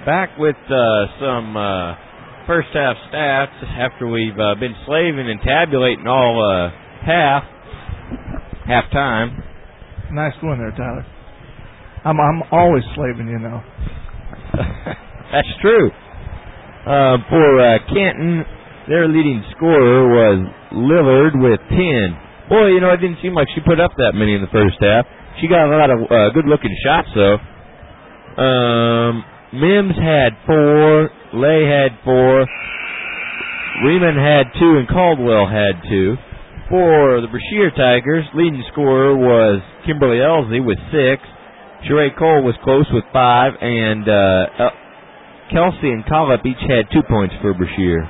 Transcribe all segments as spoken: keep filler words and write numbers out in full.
Back with uh, some uh, first half stats after we've uh, been slaving and tabulating all uh, half, half time. Nice going there, Tyler. I'm I'm always slaving, you know. That's true. Uh, for uh, Canton, their leading scorer was Lillard with ten. Boy, you know, it didn't seem like she put up that many in the first half. She got a lot of uh, good-looking shots, though. Um, Mims had four, Lay had four, Riemann had two, and Caldwell had two. For the Brashear Tigers, leading scorer was Kimberly Elsie with six. Sheree Cole was close with five, and uh, Kelsey and Collip each had two points for Brashear.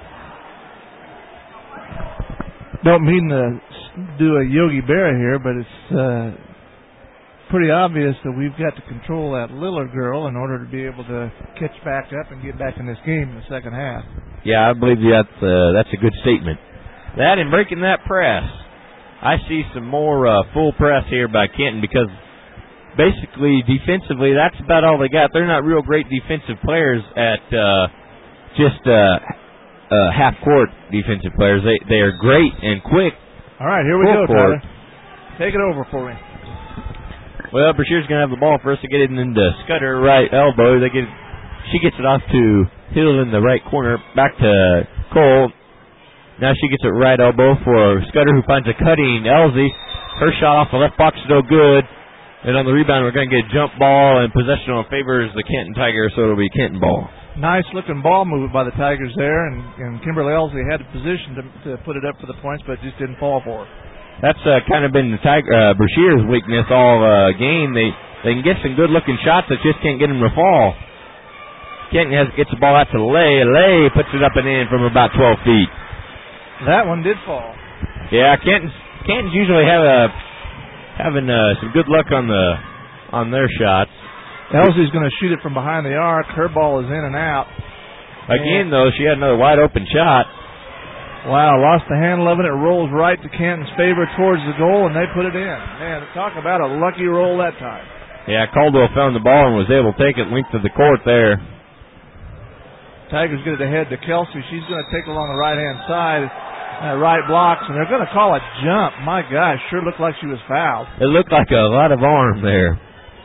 Don't mean to do a Yogi Berra here, but it's uh, pretty obvious that we've got to control that Lillard girl in order to be able to catch back up and get back in this game in the second half. Yeah, I believe that's, uh, that's a good statement. That and breaking that press. I see some more uh, full press here by Kenton because basically defensively that's about all they got. They're not real great defensive players at uh, just uh, uh, half-court defensive players. They they are great and quick. All right, here we go, Tyler. Take it over for me. Well, Brashear's going to have the ball for us to get it into Scudder right elbow. They get, she gets it off to Hill in the right corner. Back to Cole. Now she gets it right elbow for Scudder, who finds a cutting Elsie. Her shot off the left box is no good. And on the rebound, we're going to get a jump ball, and possession favors the Canton Tigers, so it'll be Canton ball. Nice-looking ball movement by the Tigers there, and, and Kimberly Elsie had a position to, to put it up for the points, but it just didn't fall for her. That's uh, kind of been the Tiger, uh, Brashear's weakness all uh, game. They they can get some good-looking shots, but just can't get them to fall. Canton has, gets the ball out to Lay. Lay puts it up and in from about twelve feet. That one did fall. Yeah, Canton's, Canton's usually have a, having uh, some good luck on the on their shots. Elsie's going to shoot it from behind the arc. Her ball is in and out. Again, and though, she had another wide-open shot. Wow, lost the handle of it. It rolls right to Canton's favor towards the goal, and they put it in. Man, talk about a lucky roll that time. Yeah, Caldwell found the ball and was able to take it length of the court there. Tigers get it ahead to Kelsey. She's going to take it along the right-hand side. Uh, right blocks, and they're going to call a jump. My gosh, sure looked like she was fouled. It looked like a lot of arm there.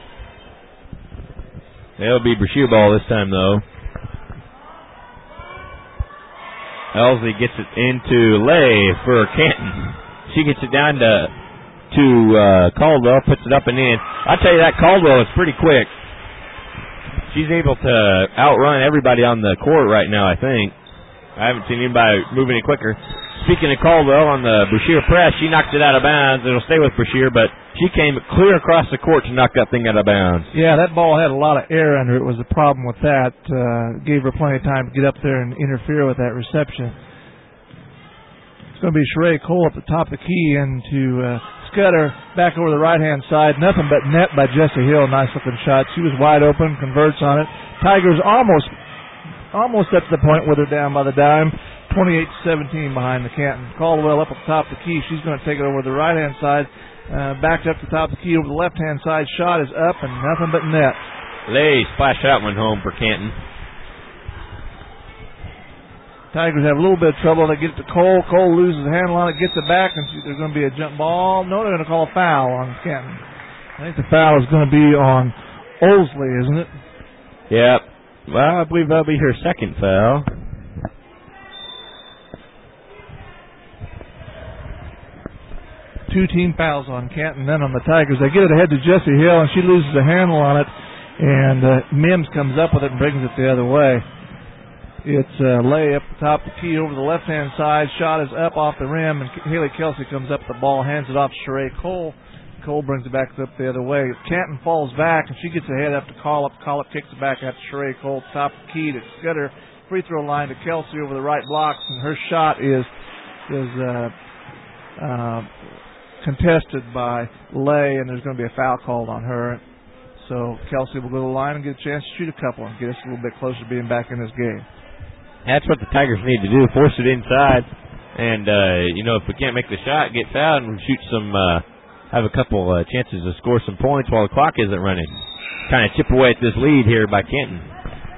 It'll be Brashear ball this time, though. Elsie gets it into Lay for Canton. She gets it down to to uh, Caldwell, puts it up and in. I tell you, that Caldwell is pretty quick. She's able to outrun everybody on the court right now, I think. I haven't seen anybody move any quicker. Speaking of Caldwell on the Brashear press, she knocked it out of bounds. It'll stay with Brashear, but she came clear across the court to knock that thing out of bounds. Yeah, that ball had a lot of air under it was the problem with that. Uh, gave her plenty of time to get up there and interfere with that reception. It's going to be Sheree Cole at the top of the key into uh, Scudder back over the right-hand side. Nothing but net by Jessie Hill. Nice-looking shot. She was wide open, converts on it. Tigers almost almost up to the point where they're down by the dime. twenty-eight to seventeen behind the Canton. Caldwell up at the top of the key. She's going to take it over the right-hand side. Uh, backed up to the top of the key over the left-hand side. Shot is up and nothing but net. Lay splashed that one home for Canton. Tigers have a little bit of trouble. They get it to Cole. Cole loses the handle on it, gets it back, and there's going to be a jump ball. No, they're going to call a foul on Canton. I think the foul is going to be on Olsley, isn't it? Yep. Well, I believe that'll be her second foul. Two team fouls on Canton, then on the Tigers. They get it ahead to Jessie Hill, and she loses the handle on it, and uh, Mims comes up with it and brings it the other way. It's uh, Lay up the top of the key over the left-hand side. Shot is up off the rim, and Haley Kelsey comes up the ball, hands it off to Sheree Cole. Cole brings it back up the other way. Canton falls back, and she gets ahead up to Collip. Collip kicks it back out to Sheree Cole. Top of the key to Scudder. Free throw line to Kelsey over the right blocks, and her shot is is uh, uh, contested by Lay, and there's going to be a foul called on her. So Kelsey will go to the line and get a chance to shoot a couple and get us a little bit closer to being back in this game. That's what the Tigers need to do, force it inside. And, uh, you know, if we can't make the shot, get fouled and shoot some, uh, have a couple uh, chances to score some points while the clock isn't running. Kind of chip away at this lead here by Canton.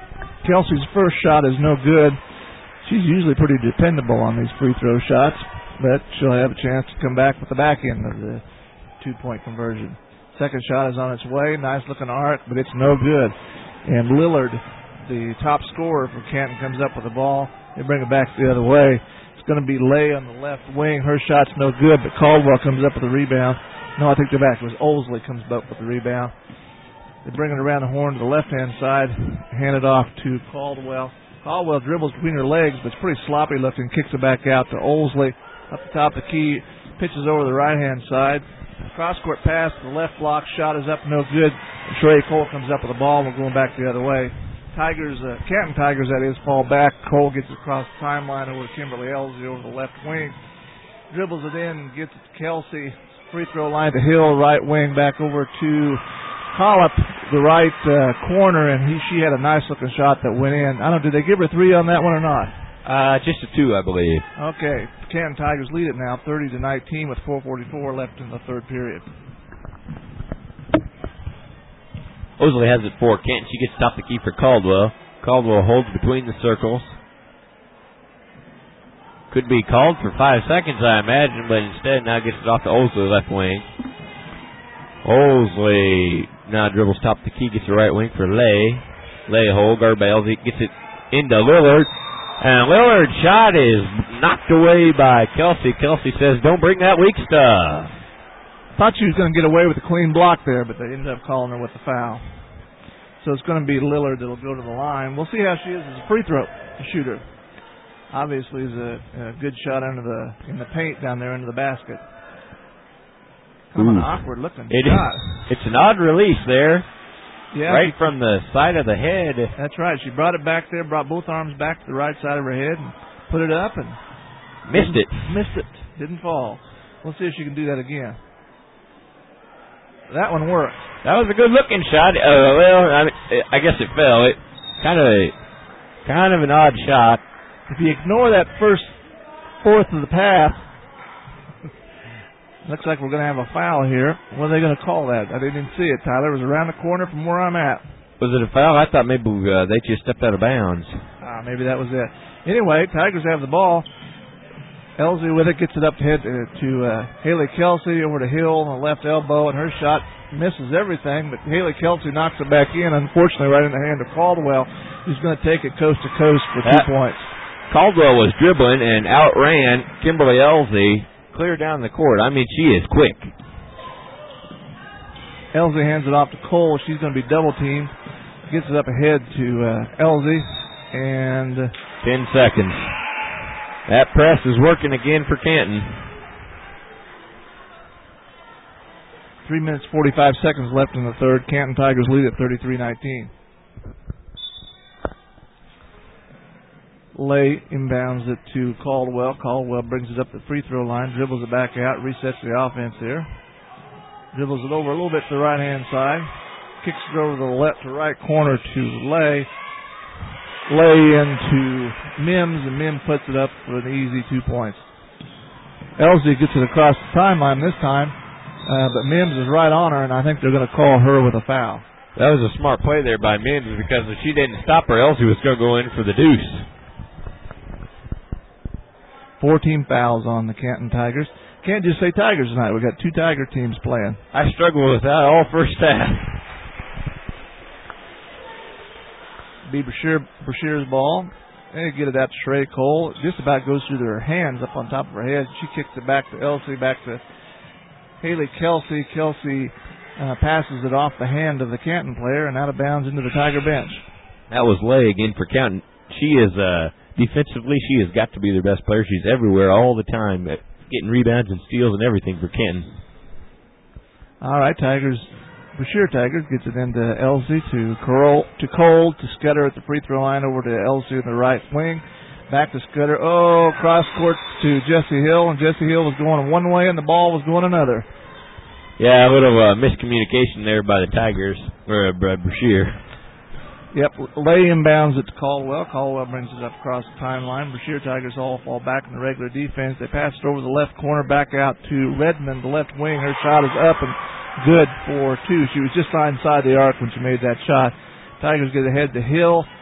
Kelsey's first shot is no good. She's usually pretty dependable on these free throw shots, but she'll have a chance to come back with the back end of the two-point conversion. Second shot is on its way. Nice looking arc, but it's no good. And Lillard, the top scorer for Canton, comes up with the ball. They bring it back the other way. It's going to be Lay on the left wing. Her shot's no good, but Caldwell comes up with a rebound. No, I think the back was Olsley comes up with the rebound. They bring it around the horn to the left-hand side, hand it off to Caldwell. Caldwell dribbles between her legs, but it's pretty sloppy looking, kicks it back out to Olsley. Up the top of the key, pitches over the right-hand side. Cross-court pass to the left block, shot is up, no good. And Trey Cole comes up with the ball, and we're going back the other way. Tigers, uh, Canton Tigers, that is, fall back. Cole gets it across the timeline over to Kimberly Elsie over the left wing. Dribbles it in, gets it to Kelsey. Free throw line to Hill, right wing, back over to Collop, the right uh, corner, and he she had a nice-looking shot that went in. I don't know, did they give her three on that one or not? Uh, just a two, I believe. Okay, Canton Tigers lead it now, thirty to nineteen, with four forty-four left in the third period. Olsley has it for Canton. She gets top the key for Caldwell. Caldwell holds between the circles. Could be called for five seconds, I imagine, but instead now gets it off to Olsley, left wing. Olsley now dribbles top the key, gets the right wing for Lay. Lay hold, Garbails, he gets it into Lillard. And Lillard's shot is knocked away by Kelsey. Kelsey says, don't bring that weak stuff. Thought she was going to get away with a clean block there, but they ended up calling her with the foul. So it's going to be Lillard that'll go to the line. We'll see how she is as a free throw shooter. Obviously, is a, a good shot under the in the paint down there into the basket. Kind of an awkward looking it shot. Is, it's an odd release there. Yeah, right from the side of the head. That's right. She brought it back there, brought both arms back to the right side of her head, and put it up and missed it. Missed it. Didn't fall. We'll see if she can do that again. That one worked. That was a good looking shot. Uh, well, I, mean, I guess it fell. It kind of, kind of an odd shot. If you ignore that first fourth of the path, looks like we're going to have a foul here. What are they going to call that? I didn't see it, Tyler. It was around the corner from where I'm at. Was it a foul? I thought maybe uh, they just stepped out of bounds. Ah, maybe that was it. Anyway, Tigers have the ball. Elsie with it, gets it up to head to, to uh, Haley Kelsey over to Hill on the left elbow, and her shot misses everything, but Haley Kelsey knocks it back in, unfortunately right in the hand of Caldwell, who's going to take it coast to coast for two that, points. Caldwell was dribbling and outran Kimberly Elsie clear down the court. I mean, she is quick. Elsie hands it off to Cole. She's going to be double-teamed. Gets it up ahead to uh, Elsie, and ten seconds. That press is working again for Canton. Three minutes, forty-five seconds left in the third. Canton Tigers lead at thirty-three nineteen. Lay inbounds it to Caldwell. Caldwell brings it up the free throw line, dribbles it back out, resets the offense here. Dribbles it over a little bit to the right-hand side. Kicks it over the left to right corner to Lay. Lay into Mims, and Mims puts it up for an easy two points. Elsie gets it across the timeline this time, uh, but Mims is right on her, and I think they're going to call her with a foul. That was a smart play there by Mims, because if she didn't stop her, Elsie was going to go in for the deuce. fourteen fouls on the Canton Tigers. Can't just say Tigers tonight. We've got two Tiger teams playing. I struggled with that all first half. Be Brashear, Brashear's ball. They get it out to Sheree Cole. It just about goes through their hands up on top of her head. She kicks it back to Elsie, back to Haley Kelsey. Kelsey uh, passes it off the hand of the Canton player and out of bounds into the Tiger bench. That was Lay again for Canton. She is, uh, defensively, she has got to be their best player. She's everywhere all the time, getting rebounds and steals and everything for Canton. All right, Tigers. Brashear Tigers gets it into Elsie to Cole, to Cole, to Scudder at the free throw line, over to Elsie in the right wing. Back to Scudder. Oh, cross court to Jesse Hill, and Jesse Hill was going one way and the ball was going another. Yeah, a little uh, miscommunication there by the Tigers, or uh, Brashear. Yep, Lay inbounds it to Caldwell. Caldwell brings it up across the timeline. Brashear Tigers all fall back in the regular defense. They pass it over the left corner, back out to Redmond, the left wing. Her shot is up and good for two. She was just inside the arc when she made that shot. Tigers get ahead to Hill.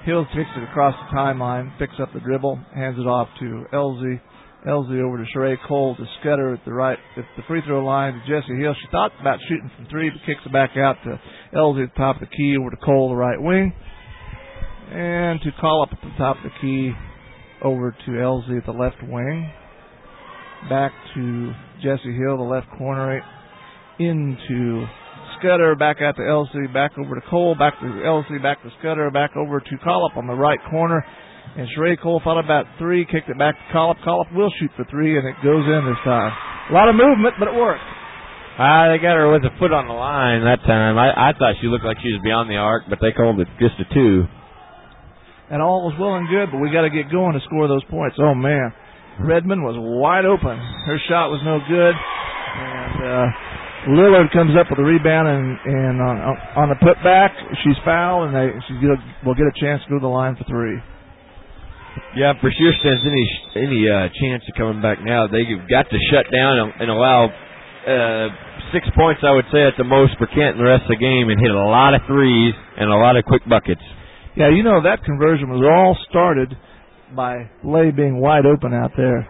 Hill takes it across the timeline, picks up the dribble, hands it off to Elsie. Elsie over to Sheree Cole to Scudder at the right, at the free throw line to Jessie Hill. She thought about shooting from three, but kicks it back out to Elsie at the top of the key, over to Cole, the right wing. And to call up at the top of the key, over to Elsie at the left wing. Back to Jessie Hill, the left corner, into Scudder, back out to Elsie, back over to Cole, back to Elsie, back to Scudder, back over to Collop on the right corner. And Sheree Cole thought about three, kicked it back to Collop. Collop will shoot for three, and it goes in this time. A lot of movement, but it worked. Ah, uh, they got her with a foot on the line that time. I, I thought she looked like she was beyond the arc, but they called it just a two. And all was well and good, but we got to get going to score those points. Oh, man. Redmond was wide open. Her shot was no good. And uh, Lillard comes up with a rebound, and, and on, on the putback, she's fouled, and they, she will get a chance to go to the line for three. Yeah, for sure stands any any uh, chance of coming back now. They've got to shut down and allow uh, six points, I would say, at the most for Canton the rest of the game, and hit a lot of threes and a lot of quick buckets. Yeah, you know, that conversion was all started by Lay being wide open out there.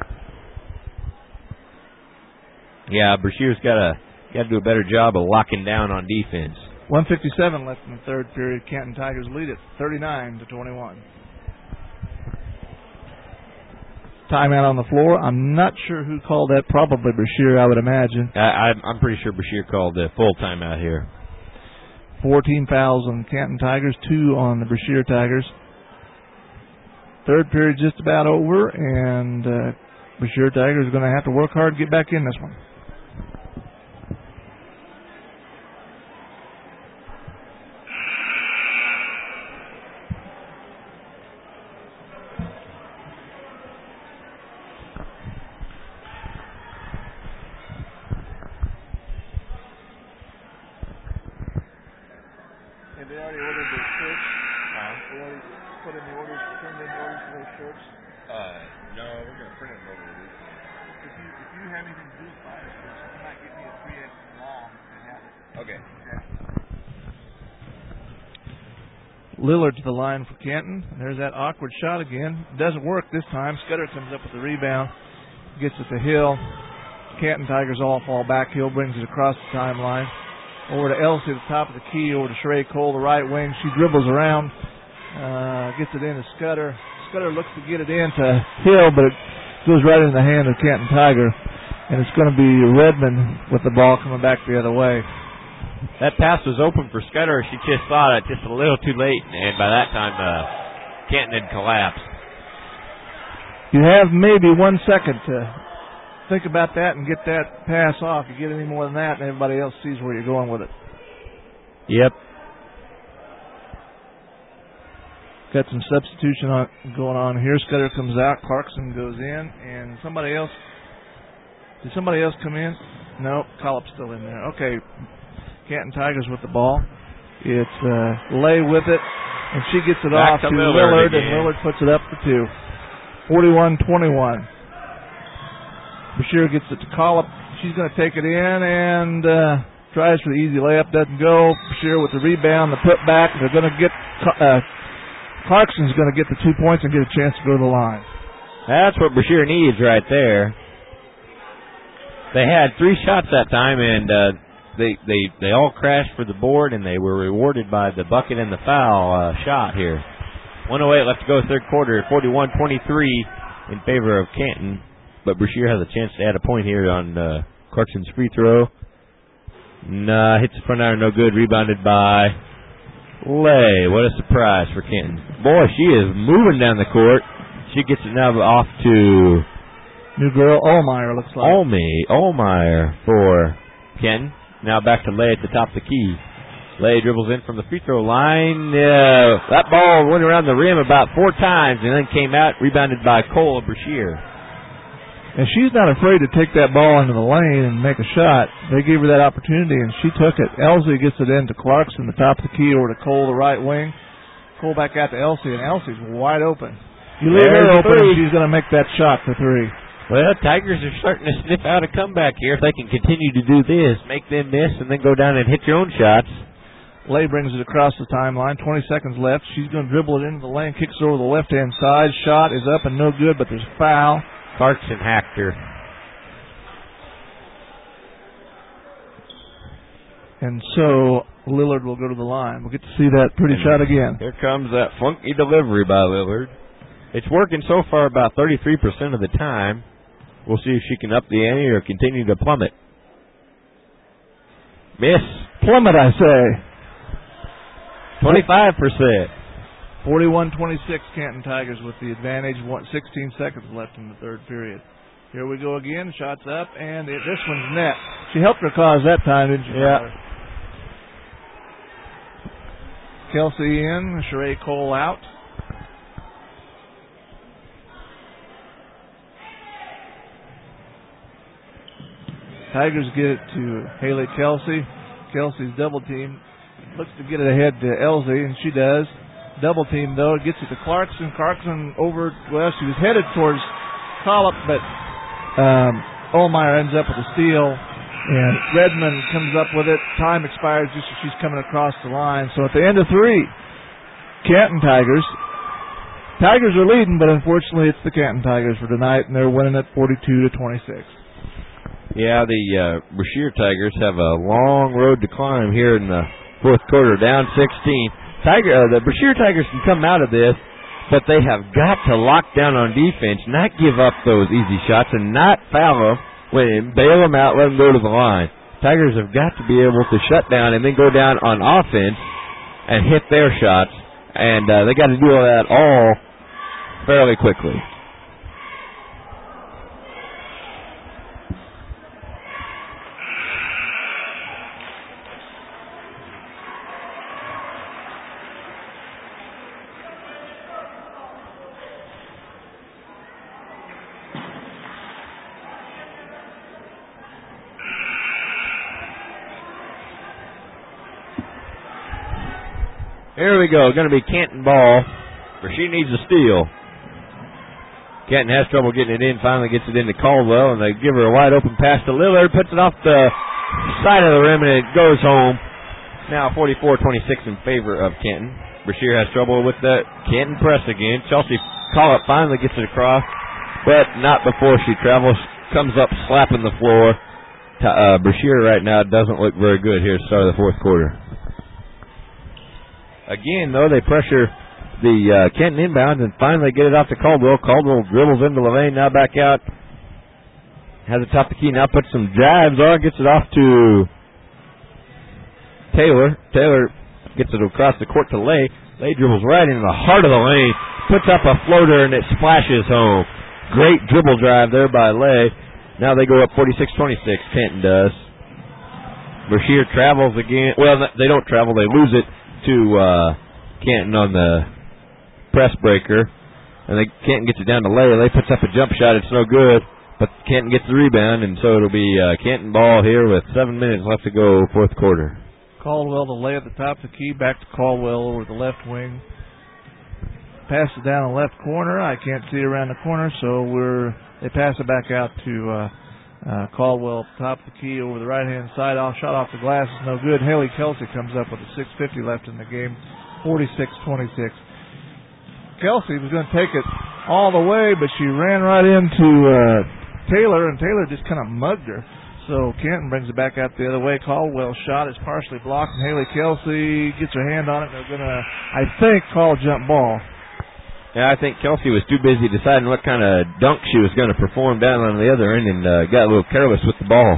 Yeah, Brashear's got to got to do a better job of locking down on defense. one fifty-seven left in the third period. Canton Tigers lead it thirty-nine to twenty-one. Timeout on the floor. I'm not sure who called that. Probably Brashear, I would imagine. I, I'm pretty sure Brashear called the full timeout here. fourteen fouls on the Canton Tigers, two on the Brashear Tigers. Third period just about over, and uh, Brashear Tigers are going to have to work hard to get back in this one. They already ordered their shirts. Huh? They already put in the orders, turned in the orders for those shirts. Uh, no, we're going to print them over the weekend. If you, if you have anything to do with fire shirts, you might get me a three X long and have it. Okay. Okay. Lillard to the line for Canton. There's that awkward shot again. Doesn't work this time. Scudder comes up with the rebound, gets it to Hill. Canton Tigers all fall back. Hill brings it across the timeline. Over to Elsie at the top of the key, over to Sheree Cole, the right wing. She dribbles around, uh, gets it into Scudder. Scudder looks to get it into Hill, but it goes right in the hand of Canton Tiger. And it's going to be Redmond with the ball coming back the other way. That pass was open for Scudder. She just thought it just a little too late, and by that time, uh, Canton had collapsed. You have maybe one second to think about that and get that pass off. You get any more than that, and everybody else sees where you're going with it. Yep. Got some substitution on, going on here. Scudder comes out. Clarkson goes in, and somebody else. Did somebody else come in? No, Collop's still in there. Okay, Canton Tigers with the ball. It's uh, Lay with it, and she gets it Back off to to Lillard, Lillard, and Lillard puts it up for two. forty-one twenty-one. Brashear gets it to Collop. She's going to take it in and uh, tries for the easy layup. Doesn't go. Brashear with the rebound, the putback. They're going to get uh, Clarkson's going to get the two points and get a chance to go to the line. That's what Brashear needs right there. They had three shots that time, and uh, they they they all crashed for the board, and they were rewarded by the bucket and the foul uh, shot here. one oh eight left to go third quarter. forty-one twenty-three in favor of Canton. But Brashear has a chance to add a point here on uh, Clarkson's free throw. Nah, hits the front iron, no good. Rebounded by Lay. What a surprise for Canton. Boy, she is moving down the court. She gets it now off to new girl Olmeyer, looks like. Olme, Olmeyer for Canton. Now back to Lay at the top of the key. Lay dribbles in from the free throw line. Uh, that ball went around the rim about four times and then came out, rebounded by Cole Brashear. And she's not afraid to take that ball into the lane and make a shot. They gave her that opportunity, and she took it. Elsie gets it in to Clarkson, the top of the key, over to Cole, the right wing. Cole back out to Elsie, and Elsie's wide open. You leave her open, and she's going to make that shot for three. Well, Tigers are starting to sniff out a comeback here. If they can continue to do this, make them miss, and then go down and hit your own shots, Lay brings it across the timeline. twenty seconds left. She's going to dribble it into the lane. Kicks it over the left-hand side. Shot is up and no good, but there's a foul. Clarkson hacked her. And so Lillard will go to the line. We'll get to see that pretty and shot again. Here comes that funky delivery by Lillard. It's working so far about thirty-three percent of the time. We'll see if she can up the ante or continue to plummet. Miss. Plummet, I say. twenty-five percent. forty-one twenty-six Canton Tigers with the advantage. sixteen seconds left in the third period. Here we go again. Shots up, and it, this one's net. She helped her cause that time, didn't she? Yeah. Kelsey in. Sheree Cole out. Tigers get it to Haley Kelsey. Kelsey's double team. Looks to get it ahead to Elsie, and she does. Double team, though. It gets it to Clarkson. Clarkson over, well, she was headed towards Collop, but um, Ohlmeyer ends up with a steal, and Redmond comes up with it. Time expires just as she's coming across the line. So at the end of three, Canton Tigers. Tigers are leading, but unfortunately it's the Canton Tigers for tonight, and they're winning at forty-two to twenty-six. Yeah, the uh, Brashear Tigers have a long road to climb here in the fourth quarter, down sixteen. Tiger, uh, the Brashear Tigers can come out of this, but they have got to lock down on defense, not give up those easy shots, and not foul them when bail them out, let them go to the line. Tigers have got to be able to shut down and then go down on offense and hit their shots, and uh, they got to do all that all fairly quickly. Here we go. Going to be Canton ball, where she needs a steal. Canton has trouble getting it in. Finally gets it into Caldwell, and they give her a wide open pass to Lillard. Puts it off the side of the rim, and it goes home. Now forty-four twenty-six in favor of Canton. Brashear has trouble with the Canton press again. Chelsea Collop finally gets it across, but not before she travels. Comes up slapping the floor. Uh, Brashear right now doesn't look very good here at the start of the fourth quarter. Again, though, they pressure the uh, Canton inbound and finally get it off to Caldwell. Caldwell dribbles into the lane, now back out. Has it top the key, now puts some drives on, gets it off to Taylor. Taylor gets it across the court to Lay. Lay dribbles right into the heart of the lane, puts up a floater, and it splashes home. Great dribble drive there by Lay. Now they go up forty-six twenty-six, Canton does. Brashear travels again. Well, they don't travel, they lose it to uh, Canton on the press breaker, and they Canton gets it down to Lay. Lay puts up a jump shot. It's no good, but Canton gets the rebound, and so it'll be uh, Canton ball here with seven minutes left to go, fourth quarter. Caldwell to Lay at the top of the key, back to Caldwell over the left wing. Pass it down the left corner. I can't see around the corner, so we're they pass it back out to uh, Uh, Caldwell top of the key over the right-hand side. Off shot off the glass is no good. Haley Kelsey comes up with a six fifty left in the game, forty-six twenty-six. Kelsey was going to take it all the way, but she ran right into uh, Taylor, and Taylor just kind of mugged her. So Canton brings it back out the other way. Caldwell's shot is partially blocked, and Haley Kelsey gets her hand on it. They're going to, I think, call a jump ball. Yeah, I think Kelsey was too busy deciding what kind of dunk she was going to perform down on the other end and uh, got a little careless with the ball.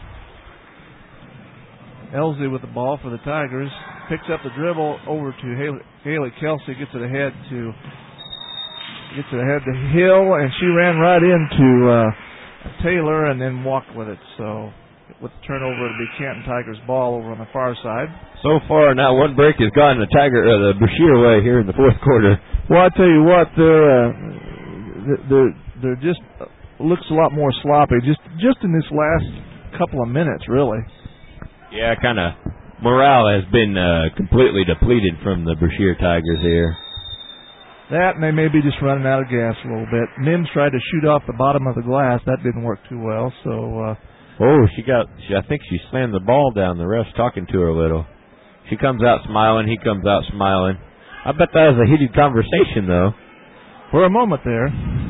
Elsie with the ball for the Tigers. Picks up the dribble over to Haley, Haley Kelsey. Gets it ahead to gets it ahead to Hill, and she ran right into uh, Taylor and then walked with it. So with the turnover, it'll be Canton Tigers ball over on the far side. So far, now one break has gone the Tiger, uh, the Brashear way here in the fourth quarter. Well, I tell you what, they're uh, they're they're just uh, looks a lot more sloppy. Just just in this last couple of minutes, really. Yeah, kind of morale has been uh, completely depleted from the Brashear Tigers here. That, and they may be just running out of gas a little bit. Mims tried to shoot off the bottom of the glass. That didn't work too well. So. Uh, oh, she got. She, I think she slammed the ball down. The ref's talking to her a little. She comes out smiling. He comes out smiling. I bet that was a heated conversation, though. For a moment there.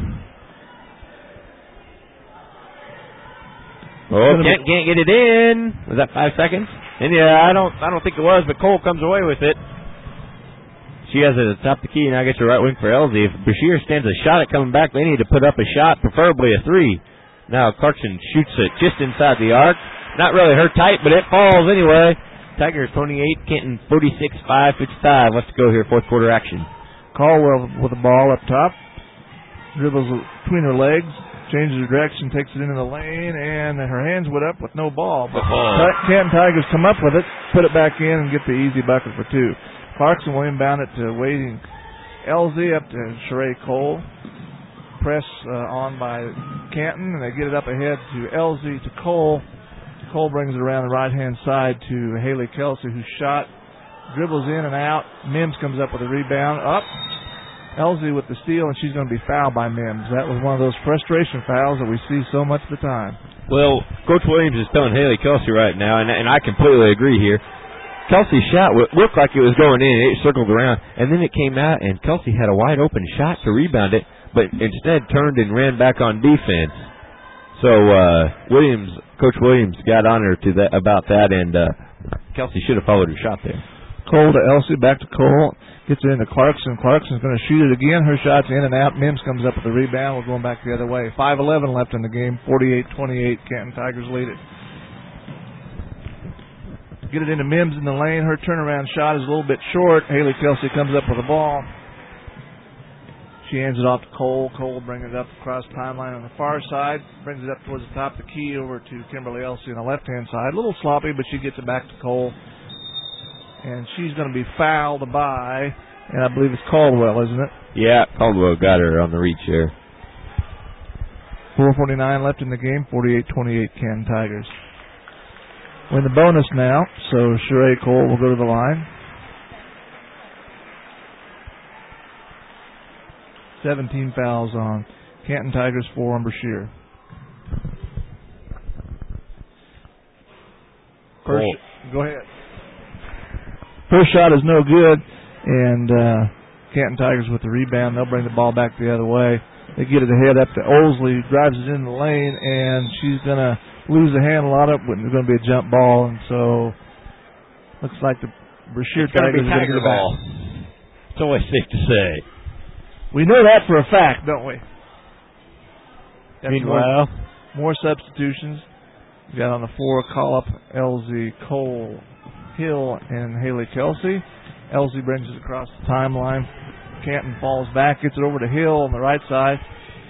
Oh, can't, can't get it in. Was that five seconds? And yeah, I don't I don't think it was, but Cole comes away with it. She has it at the top of the key, and I get your right wing for Elsie. If Brashear stands a shot at coming back, they need to put up a shot, preferably a three. Now Clarkson shoots it just inside the arc. Not really her type, but it falls anyway. Tigers twenty-eight, Canton forty-six, five fifty-five. Let's go here, fourth quarter action. Caldwell with the ball up top. Dribbles between her legs. Changes her direction, takes it into the lane, and her hands went up with no ball. But oh. Canton Tigers come up with it, put it back in, and get the easy bucket for two. Clarkson will inbound it to waiting Elsie up to Sheree Cole. Press uh, on by Canton, and they get it up ahead to Elsie to Cole. Cole brings it around the right-hand side to Haley Kelsey, who shot, dribbles in and out. Mims comes up with a rebound. Up. Elsie with the steal, and she's going to be fouled by Mims. That was one of those frustration fouls that we see so much of the time. Well, Coach Williams is telling Haley Kelsey right now, and, and I completely agree here. Kelsey's shot looked like it was going in. It circled around, and then it came out, and Kelsey had a wide-open shot to rebound it, but instead turned and ran back on defense. So uh, Williams, Coach Williams got on her to that, about that, and uh, Kelsey should have followed her shot there. Cole to Elsie, back to Cole. Gets it into Clarkson. Clarkson's going to shoot it again. Her shot's in and out. Mims comes up with the rebound. We're going back the other way. five eleven left in the game. forty-eight twenty-eight. Canton Tigers lead it. Get it into Mims in the lane. Her turnaround shot is a little bit short. Haley Kelsey comes up with the ball. She hands it off to Cole. Cole brings it up across the timeline on the far side. Brings it up towards the top of the key over to Kimberly Elsie on the left-hand side. A little sloppy, but she gets it back to Cole. And she's going to be fouled by, and I believe it's Caldwell, isn't it? Yeah, Caldwell got her on the reach there. four forty-nine left in the game, forty-eight twenty-eight Canton Tigers. We're in the bonus now, so Sheree Cole will go to the line. seventeen fouls on Canton Tigers, four on Brashear. First, Cole. Go ahead. First shot is no good, and uh, Canton Tigers with the rebound. They'll bring the ball back the other way. They get it ahead up to Osley, drives it in the lane, and she's going to lose the handle on it. It's going to be a jump ball, and so looks like the Brashear Tigers are going to get it back. It's always safe to say. We know that for a fact, don't we? Meanwhile, more, more substitutions. We got on the floor, call up Elsie Cole, Hill, and Haley Kelsey. Elsie brings it across the timeline. Canton falls back, gets it over to Hill on the right side.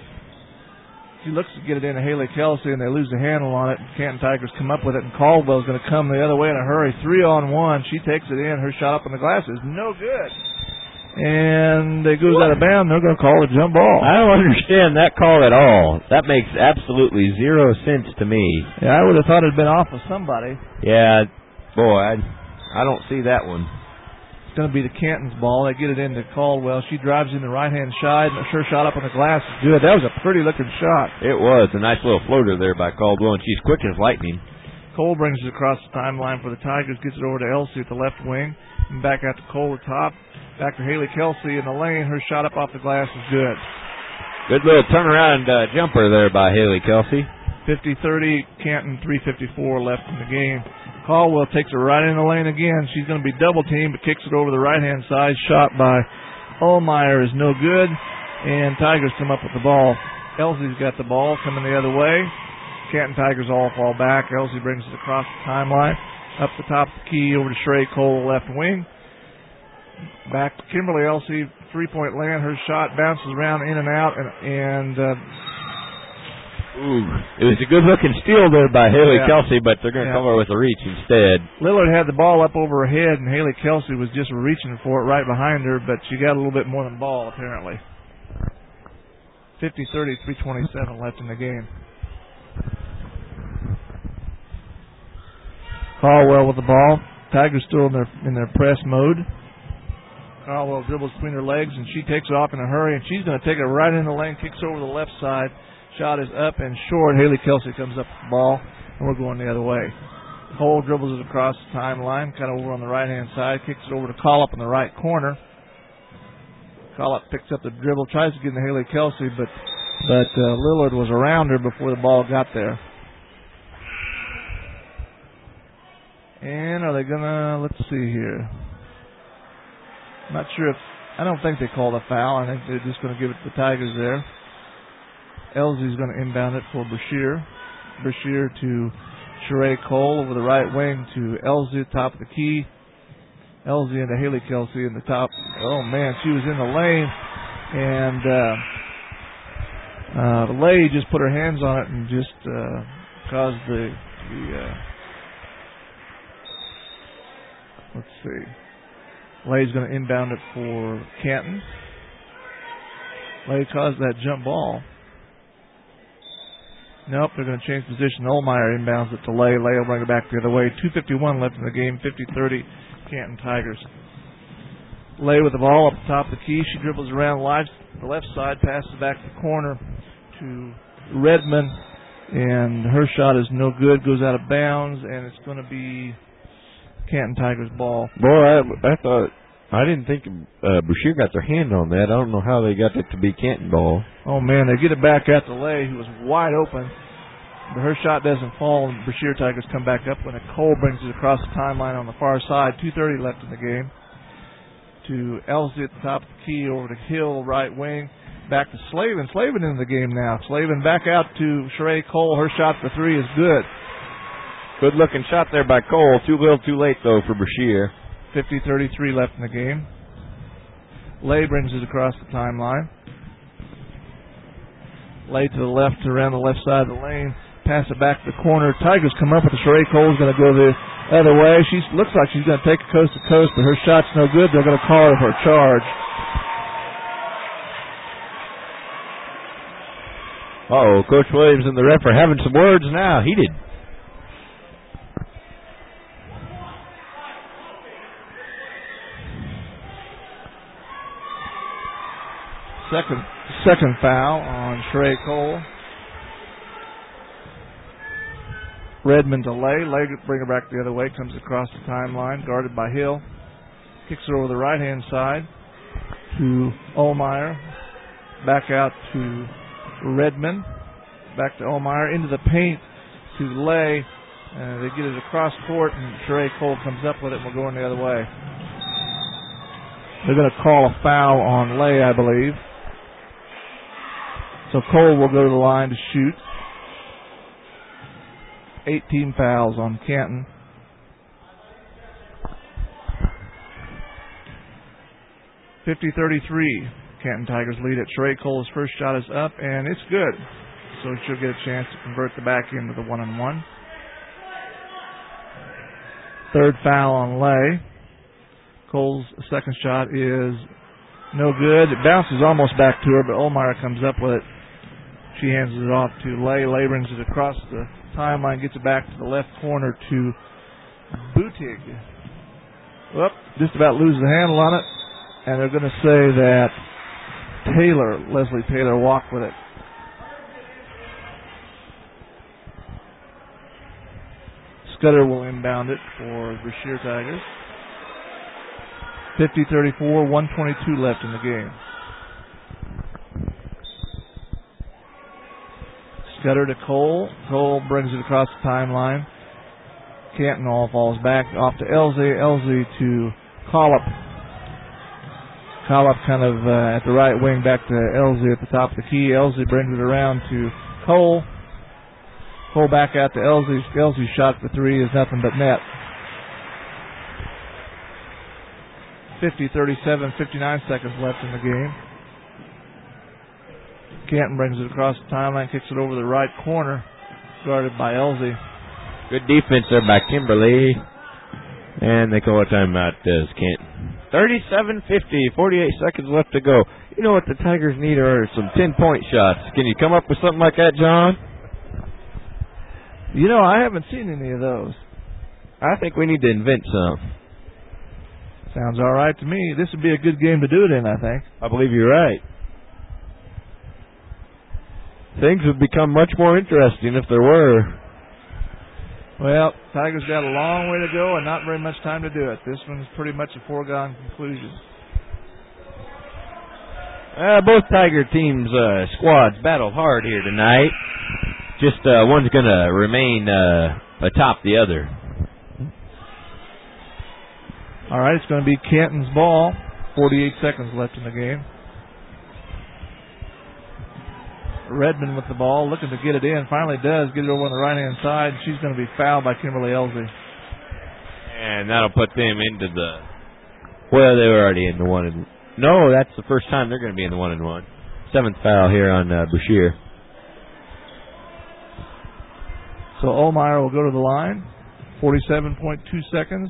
She looks to get it into Haley Kelsey, and they lose the handle on it. Canton Tigers come up with it, and Caldwell's going to come the other way in a hurry. Three on one. She takes it in. Her shot up on the glass is no good. And it goes out of bounds. They're going to call it a jump ball. I don't understand that call at all. That makes absolutely zero sense to me. Yeah, I would have thought it had been off of somebody. Yeah, boy, I, I don't see that one. It's going to be the Canton's ball. They get it into Caldwell. She drives in the right-hand side. Her shot up on the glass is good. That was a pretty-looking shot. It was. A nice little floater there by Caldwell, and she's quick as lightning. Cole brings it across the timeline for the Tigers, gets it over to Elsie at the left wing, and back out to Cole at top. Back to Haley Kelsey in the lane. Her shot up off the glass is good. Good little turnaround uh, jumper there by Haley Kelsey. fifty thirty, Canton, three fifty-four left in the game. Caldwell takes it right in the lane again. She's going to be double-teamed, but kicks it over the right-hand side. Shot by Ohlmeyer is no good, and Tigers come up with the ball. Elsie's got the ball coming the other way. Canton Tigers all fall back. Elsie brings it across the timeline. Up the top of the key over to Sheree Cole, left wing. Back to Kimberly Elsie, three-point land. Her shot bounces around in and out, and, and uh, ooh, it was a good-looking steal there by Haley yeah. Kelsey, but they're going to yeah. come over with a reach instead. Lillard had the ball up over her head, and Haley Kelsey was just reaching for it right behind her, but she got a little bit more than ball, apparently. fifty thirty, three twenty-seven left in the game. Caldwell with the ball. Tigers still in their in their press mode. Caldwell dribbles between her legs, and she takes it off in a hurry, and she's going to take it right in the lane, kicks over the left side. Shot is up and short. Haley Kelsey comes up with the ball, and we're going the other way. Cole dribbles it across the timeline, kind of over on the right-hand side, kicks it over to Collop in the right corner. Collop picks up the dribble, tries to get into Haley Kelsey, but but uh, Lillard was around her before the ball got there. And are they gonna? Let's see here. I'm not sure if I don't think they called a foul. I think they're just going to give it to the Tigers there. Elzey's going to inbound it for Brashear. Brashear to Sheree Cole over the right wing to Elzey at the top of the key. Elzey into Haley Kelsey in the top. Oh, man, she was in the lane. And uh, uh, Lay just put her hands on it and just uh, caused the, the uh, let's see. Lay's going to inbound it for Canton. Lay caused that jump ball. Nope, they're going to change position. Olmeyer inbounds it to Lay. Lay will bring it back the other way. two fifty-one left in the game. fifty thirty Canton Tigers. Lay with the ball up the top of the key. She dribbles around live, the left side, passes back to the corner to Redmond. And her shot is no good. Goes out of bounds, and it's going to be Canton Tigers ball. Boy, I, I thought, I didn't think uh, Brashear got their hand on that. I don't know how they got it to be Canton ball. Oh, man, they get it back at the Lay, who was wide open. But her shot doesn't fall, and Brashear Tigers come back up when Cole brings it across the timeline on the far side. two thirty left in the game. To Elzey at the top of the key, over to Hill, right wing. Back to Slavin. Slavin in the game now. Slavin back out to Sheree Cole. Her shot for three is good. Good looking shot there by Cole. Too little too late, though, for Brashear. fifty thirty-three left in the game. Lay brings it across the timeline. Lay to the left, around the left side of the lane. Pass it back to the corner. Tigers come up with the Sheree Cole's going to go the other way. She looks like she's going to take it coast to coast, but her shot's no good. They're going to call her for a charge. Uh-oh, Coach Williams and the ref are having some words now. Heated. Second second foul on Sheree Cole. Redmond to Lay. Lay bring her back the other way. Comes across the timeline. Guarded by Hill. Kicks it over the right-hand side to Olmeyer. Back out to Redmond. Back to Olmeyer. Into the paint to Lay. Uh, they get it across court, and Sheree Cole comes up with it and we're going the other way. They're going to call a foul on Lay, I believe. So Cole will go to the line to shoot. eighteen fouls on Canton. fifty thirty-three. Canton Tigers lead it. Sheree Cole's first shot is up, and it's good. So she'll get a chance to convert the back end with a one-on-one. Third foul on Lay. Cole's second shot is no good. It bounces almost back to her, but Olmeyer comes up with it. She hands it off to Lay. Lay brings it across the timeline, gets it back to the left corner to Butig. Whoop, just about loses the handle on it. And they're going to say that Taylor, Leslie Taylor, walked with it. Scudder will inbound it for Brashear Tigers. fifty thirty-four, one twenty-two left in the game. Scudder to Cole. Cole brings it across the timeline. Canton all falls back off to Elzey. Elzey to Collop. Collop kind of uh, at the right wing back to Elzey at the top of the key. Elzey brings it around to Cole. Cole back out to Elzey. Elzey's shot for three is nothing but net. fifty thirty-seven, fifty-nine seconds left in the game. Canton brings it across the timeline, kicks it over the right corner, guarded by Elzey. Good defense there by Kimberly. And they call a timeout, does Canton. thirty-seven fifty, forty-eight seconds left to go. You know what the Tigers need are some ten-point shots. Can you come up with something like that, John? You know, I haven't seen any of those. I think we need to invent some. Sounds all right to me. This would be a good game to do it in, I think. I believe you're right. Things would become much more interesting if there were. Well, Tigers got a long way to go and not very much time to do it. This one's pretty much a foregone conclusion. Uh, both Tiger teams' uh, squads battled hard here tonight. Just uh, one's going to remain uh, atop the other. All right, it's going to be Canton's ball. forty-eight seconds left in the game. Redmond with the ball, looking to get it in. Finally does get it over on the right-hand side. She's going to be fouled by Kimberly Elsie. And that'll put them into the... Well, they were already in the one and... No, that's the first time they're going to be in the one and one. Seventh foul here on uh, Brashear. So Ohlmeyer will go to the line. forty-seven point two seconds.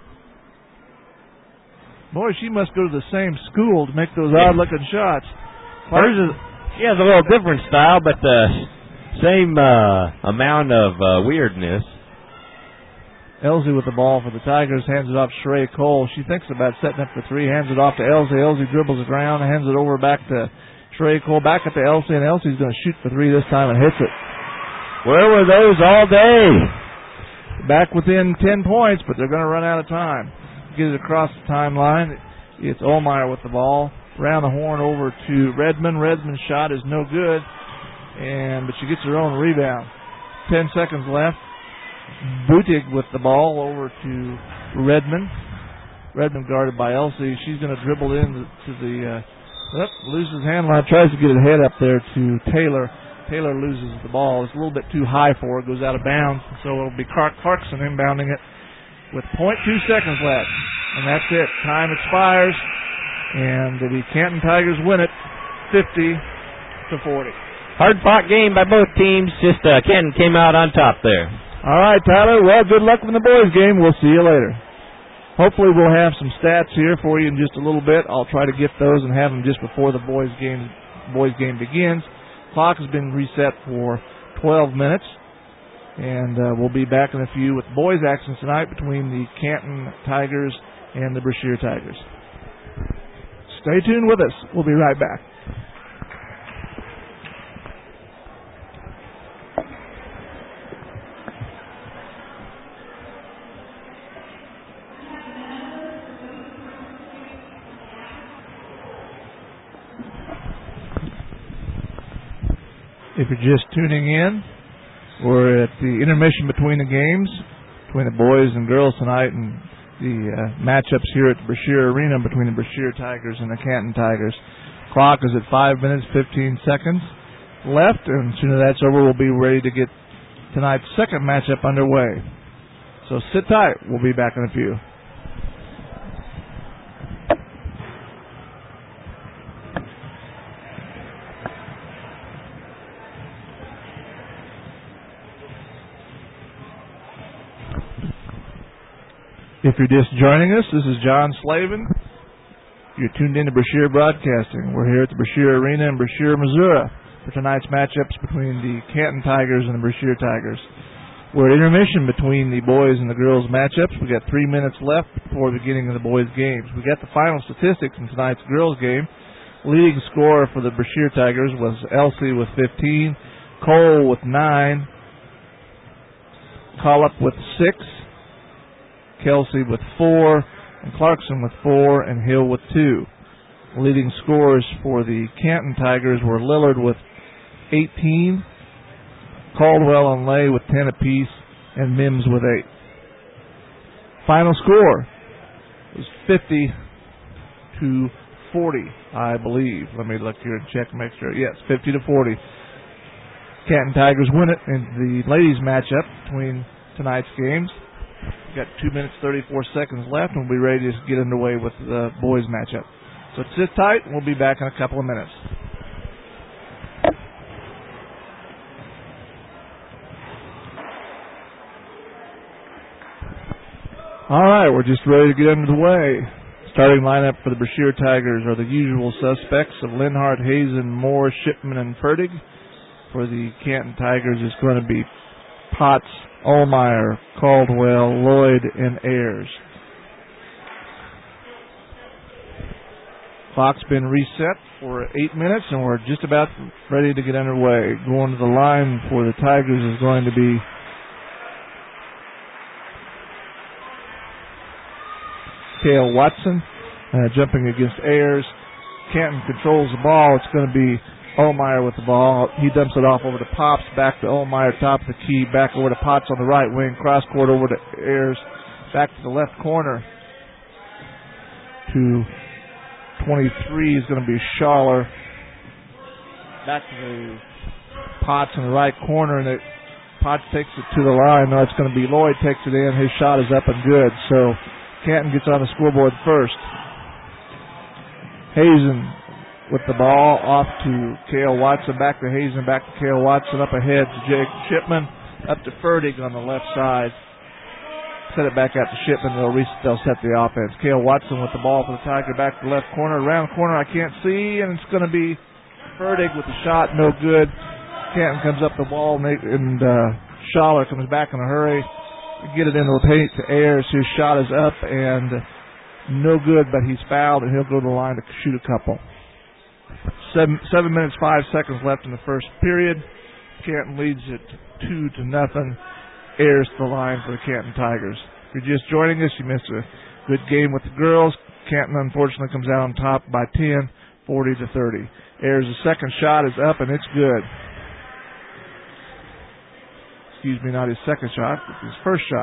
Boy, she must go to the same school to make those odd-looking shots. Hers is... She has a little different style, but the same uh, amount of uh, weirdness. Elsie with the ball for the Tigers, hands it off to Sheree Cole. She thinks about setting up for three, hands it off to Elsie. Elsie dribbles it around, hands it over back to Sheree Cole, back up to Elsie, and Elsie's going to shoot for three this time and hits it. Where were those all day? Back within ten points, but they're going to run out of time. Get it across the timeline. It's Ohlmeyer with the ball. Around the horn over to Redmond. Redmond's shot is no good, and but she gets her own rebound. Ten seconds left. Butig with the ball over to Redmond. Redmond guarded by Elsie. She's going to dribble in to the uh, up, loses hand line. Tries to get it head up there to Taylor. Taylor loses the ball. It's a little bit too high for her. Goes out of bounds. So it'll be Clark Clarkson inbounding it with point two seconds left, and that's it. Time expires. And the Canton Tigers win it fifty to forty. Hard-fought game by both teams. Just uh, Canton came out on top there. All right, Tyler. Well, good luck in the boys' game. We'll see you later. Hopefully we'll have some stats here for you in just a little bit. I'll try to get those and have them just before the boys' game boys' game begins. Clock has been reset for twelve minutes. And uh, we'll be back in a few with boys' action tonight between the Canton Tigers and the Brashear Tigers. Stay tuned with us. We'll be right back. If you're just tuning in, we're at the intermission between the games, between the boys and girls tonight, and the uh, matchups here at the Brashear Arena between the Brashear Tigers and the Canton Tigers. Clock is at five minutes, fifteen seconds left, and as soon as that's over, we'll be ready to get tonight's second matchup underway. So sit tight. We'll be back in a few. If you're just joining us, this is John Slavin. You're tuned in to Brashear Broadcasting. We're here at the Brashear Arena in Brashear, Missouri for tonight's matchups between the Canton Tigers and the Brashear Tigers. We're at intermission between the boys and the girls matchups. We got three minutes left before the beginning of the boys' games. We got the final statistics in tonight's girls' game. Leading scorer for the Brashear Tigers was Elsie with fifteen, Cole with nine, Collup with six, Kelsey with four, and Clarkson with four, and Hill with two. Leading scorers for the Canton Tigers were Lillard with eighteen, Caldwell and Lay with ten apiece, and Mims with eight. Final score was fifty to forty, I believe. Let me look here and check and make sure. Yes, fifty to forty. Canton Tigers win it in the ladies' matchup between tonight's games. We've got two minutes, thirty-four seconds left, and we'll be ready to get underway with the boys' matchup. So sit tight, and we'll be back in a couple of minutes. All right, we're just ready to get underway. Starting lineup for the Brashear Tigers are the usual suspects of Linhart, Hazen, Moore, Shipman, and Fertig. For the Canton Tigers, it's going to be Potts, Ohlmeyer, Caldwell, Lloyd, and Ayers. Clock's been reset for eight minutes, and we're just about ready to get underway. Going to the line for the Tigers is going to be Cale Watson uh, jumping against Ayers. Canton controls the ball. It's going to be Ohlmeyer with the ball. He dumps it off over to Pops, back to Ohlmeyer, top of the key, back over to Potts on the right wing, cross court over to Ayers, back to the left corner to twenty-three is going to be Schaller. Back to the Potts in the right corner, and it, Potts takes it to the line. No, it's going to be Lloyd takes it in. His shot is up and good. So Canton gets on the scoreboard first. Hazen with the ball off to Cale Watson. Back to Hazen. Back to Cale Watson. Up ahead to Jake Shipman. Up to Ferdig on the left side. Set it back out to Shipman. They'll, re- they'll set the offense. Cale Watson with the ball for the Tiger. Back to the left corner. Around the corner I can't see. And it's going to be Ferdig with the shot. No good. Canton comes up the ball, and uh, Schaller comes back in a hurry. Get it into the paint to Ayers. His shot is up and no good, but he's fouled, and he'll go to the line to shoot a couple. Seven, seven minutes, five seconds left in the first period. Canton leads it two to nothing. Ayers to the line for the Canton Tigers. If you're just joining us, you missed a good game with the girls. Canton, unfortunately, comes out on top by ten, forty to thirty. Ayers' second shot is up, and it's good. Excuse me, not his second shot, but his first shot.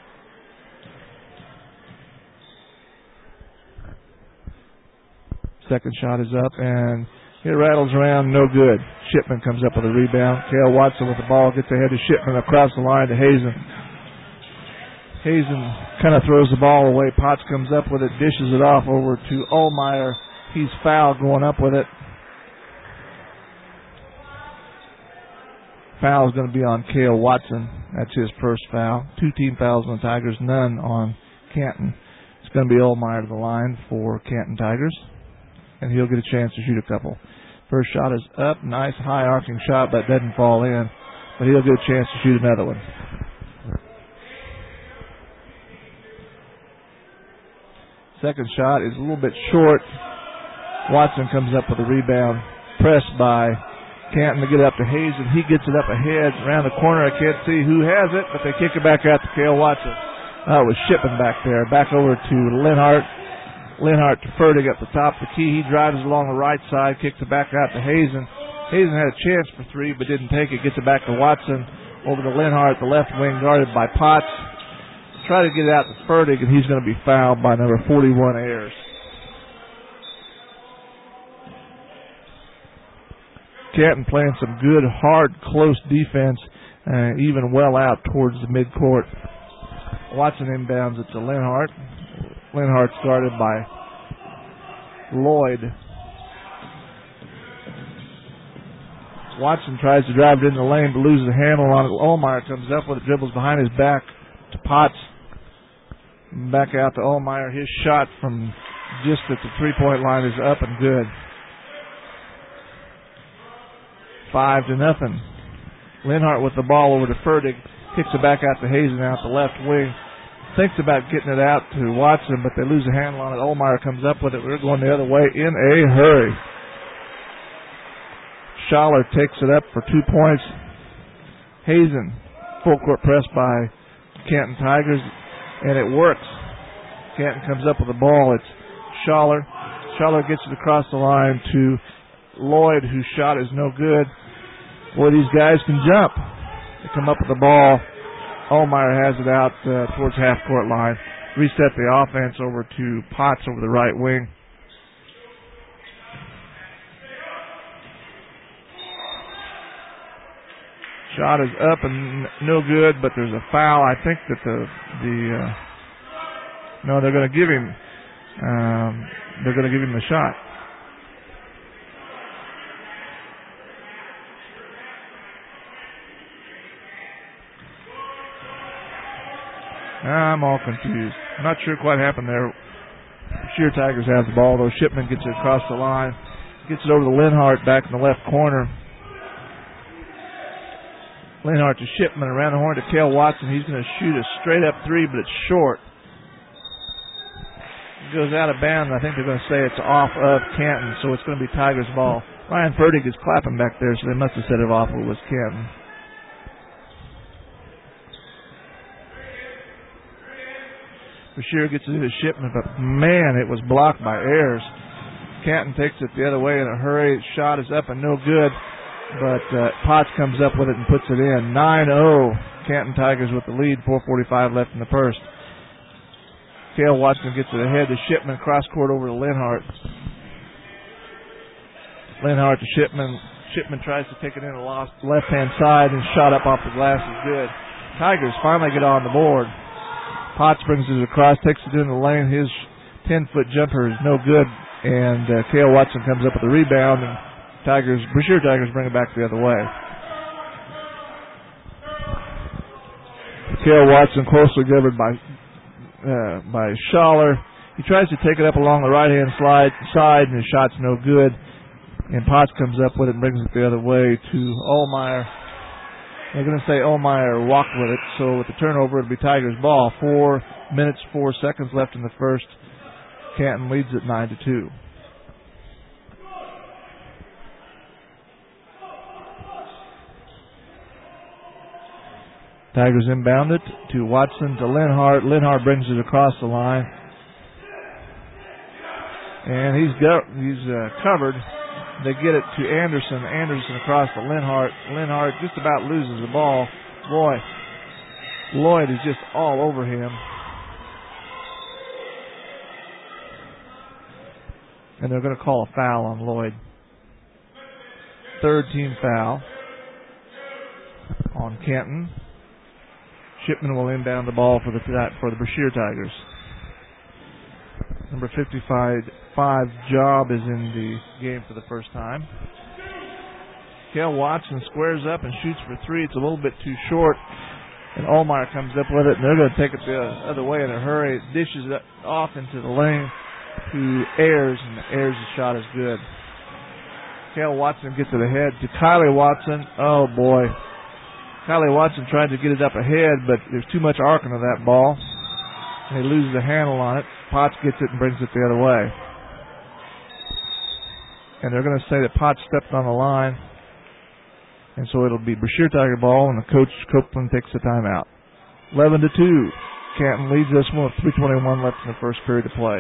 Second shot is up, and it rattles around, no good. Shipman comes up with a rebound. Cale Watson with the ball, gets ahead to Shipman across the line to Hazen. Hazen kind of throws the ball away. Potts comes up with it, dishes it off over to Ohlmeyer. He's fouled going up with it. Foul is going to be on Cale Watson. That's his first foul. Two team fouls on the Tigers, none on Canton. It's going to be Ohlmeyer to the line for Canton Tigers, and he'll get a chance to shoot a couple. First shot is up. Nice high arcing shot, but doesn't fall in. But he'll get a chance to shoot another one. Second shot is a little bit short. Watson comes up with a rebound. Pressed by Canton to get it up to Hazen. He gets it up ahead around the corner. I can't see who has it, but they kick it back out to Cale Watson. Oh, it was Shipman back there. Back over to Linhart. Linhart to Ferdig at the top of the key. He drives along the right side, kicks it back out to Hazen. Hazen had a chance for three, but didn't take it. Gets it back to Watson. Over to Linhart, the left wing, guarded by Potts. Try to get it out to Ferdig, and he's going to be fouled by number forty-one, Ayers. Canton playing some good, hard, close defense, uh, even well out towards the midcourt. Watson inbounds it to Linhart. Linhart's guarded by Lloyd. Watson tries to drive it in the lane, but loses the handle on it. Ohlmeyer comes up with it, dribbles behind his back to Potts. Back out to Ohlmeyer. His shot from just at the three-point line is up and good. Five to nothing. Linhart with the ball over to Ferdig. Kicks it back out to Hazen out the left wing. Thinks about getting it out to Watson, but they lose a handle on it. Ohlmeyer comes up with it. We're going the other way in a hurry. Schaller takes it up for two points. Hazen, full court press by Canton Tigers, and it works. Canton comes up with the ball. It's Schaller. Schaller gets it across the line to Lloyd, whose shot is no good. Boy, these guys can jump. They come up with the ball. Ohlmeyer has it out uh, towards half-court line. Reset the offense over to Potts over the right wing. Shot is up and no good, but there's a foul. I think that the the uh, no, they're going to give him. Um, they're going to give him the shot. I'm all confused. I'm not sure quite what happened there. Sheer Tigers have the ball, though. Shipman gets it across the line. Gets it over to Linhart back in the left corner. Linhart to Shipman around the horn to Cale Watson. He's going to shoot a straight-up three, but it's short. It goes out of bounds. I think they're going to say it's off of Canton, so it's going to be Tigers' ball. Ryan Ferdig is clapping back there, so they must have said it off. It was Canton. Brashear gets it to Shipman, but man, it was blocked by Ayers. Canton takes it the other way in a hurry. Shot is up and no good, but uh, Potts comes up with it and puts it in. nine oh, Canton Tigers with the lead, four forty-five left in the first. Cale Watson gets it ahead to Shipman, cross court over to Linhart. Linhart to Shipman. Shipman tries to take it in the left-hand side, and shot up off the glass is good. Tigers finally get on the board. Potts brings it across, takes it in the lane. His ten-foot jumper is no good, and uh, Cale Watson comes up with the rebound, and Tigers, Brashear Tigers bring it back the other way. Cale Watson closely covered by uh, by Schaller. He tries to take it up along the right-hand slide side, and his shot's no good. And Potts comes up with it and brings it the other way to Ohlmeyer. They're going to say Ohlmeyer walked with it, so with the turnover, it'll be Tigers' ball. Four minutes, four seconds left in the first. Canton leads at nine to two. Tigers inbound it to Watson to Linhart. Linhart brings it across the line, and he's got, he's uh, covered. They get it to Anderson. Anderson across to Linhart. Linhart just about loses the ball. Boy, Lloyd is just all over him. And they're going to call a foul on Lloyd. Third team foul on Canton. Shipman will inbound the ball for the for the Brashear Tigers. Number fifty-five, five, Job is in the game for the first time. Cale Watson squares up and shoots for three. It's a little bit too short. And Ohlmeyer comes up with it, and they're going to take it the other way in a hurry. It dishes it off into the lane to Ayers, and Ayers' shot is good. Cale Watson gets it ahead to Kylie Watson. Oh, boy. Kylie Watson tried to get it up ahead, but there's too much arcing of that ball. And he loses the handle on it. Potts gets it and brings it the other way. And they're going to say that Potts stepped on the line. And so it'll be Brashear Tiger ball, and the coach, Copeland, takes the timeout. eleven to two. Canton leads this one with three twenty-one left in the first period of play.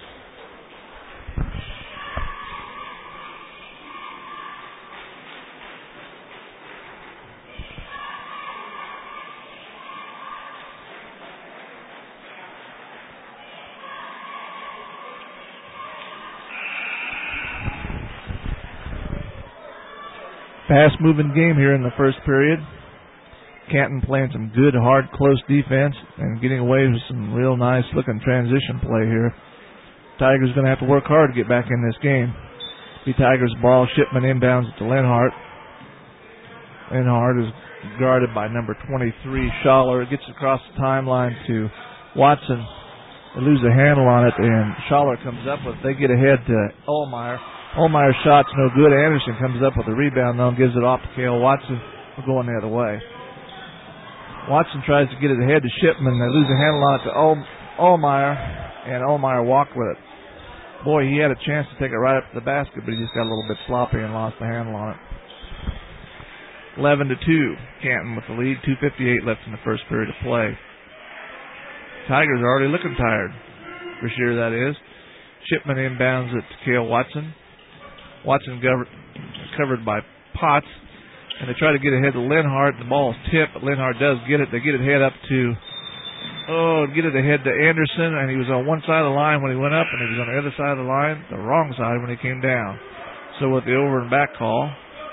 Fast-moving game here in the first period. Canton playing some good, hard, close defense and getting away with some real nice-looking transition play here. Tigers going to have to work hard to get back in this game. The Tigers ball. Shipman inbounds it to Linhart. Linhart is guarded by number twenty-three, Schaller. It gets across the timeline to Watson. They lose the handle on it, and Schaller comes up with it. They get ahead to Ohlmeyer. Ohlmeyer's shot's no good. Anderson comes up with a rebound, though, and gives it off to Cale Watson. We're going the other way. Watson tries to get it ahead to Shipman. They lose the handle on it to Ohlmeyer, and Ohlmeyer walked with it. Boy, he had a chance to take it right up to the basket, but he just got a little bit sloppy and lost the handle on it. eleven to two. Canton with the lead. two fifty-eight left in the first period of play. Tigers are already looking tired. For sure, that is. Shipman inbounds it to Cale Watson. Watson covered, covered by Potts, and they try to get ahead to Linhart. The ball is tipped, but Linhart does get it. They get it head up to, oh, get it ahead to Anderson, and he was on one side of the line when he went up, and he was on the other side of the line, the wrong side when he came down. So with the over and back call,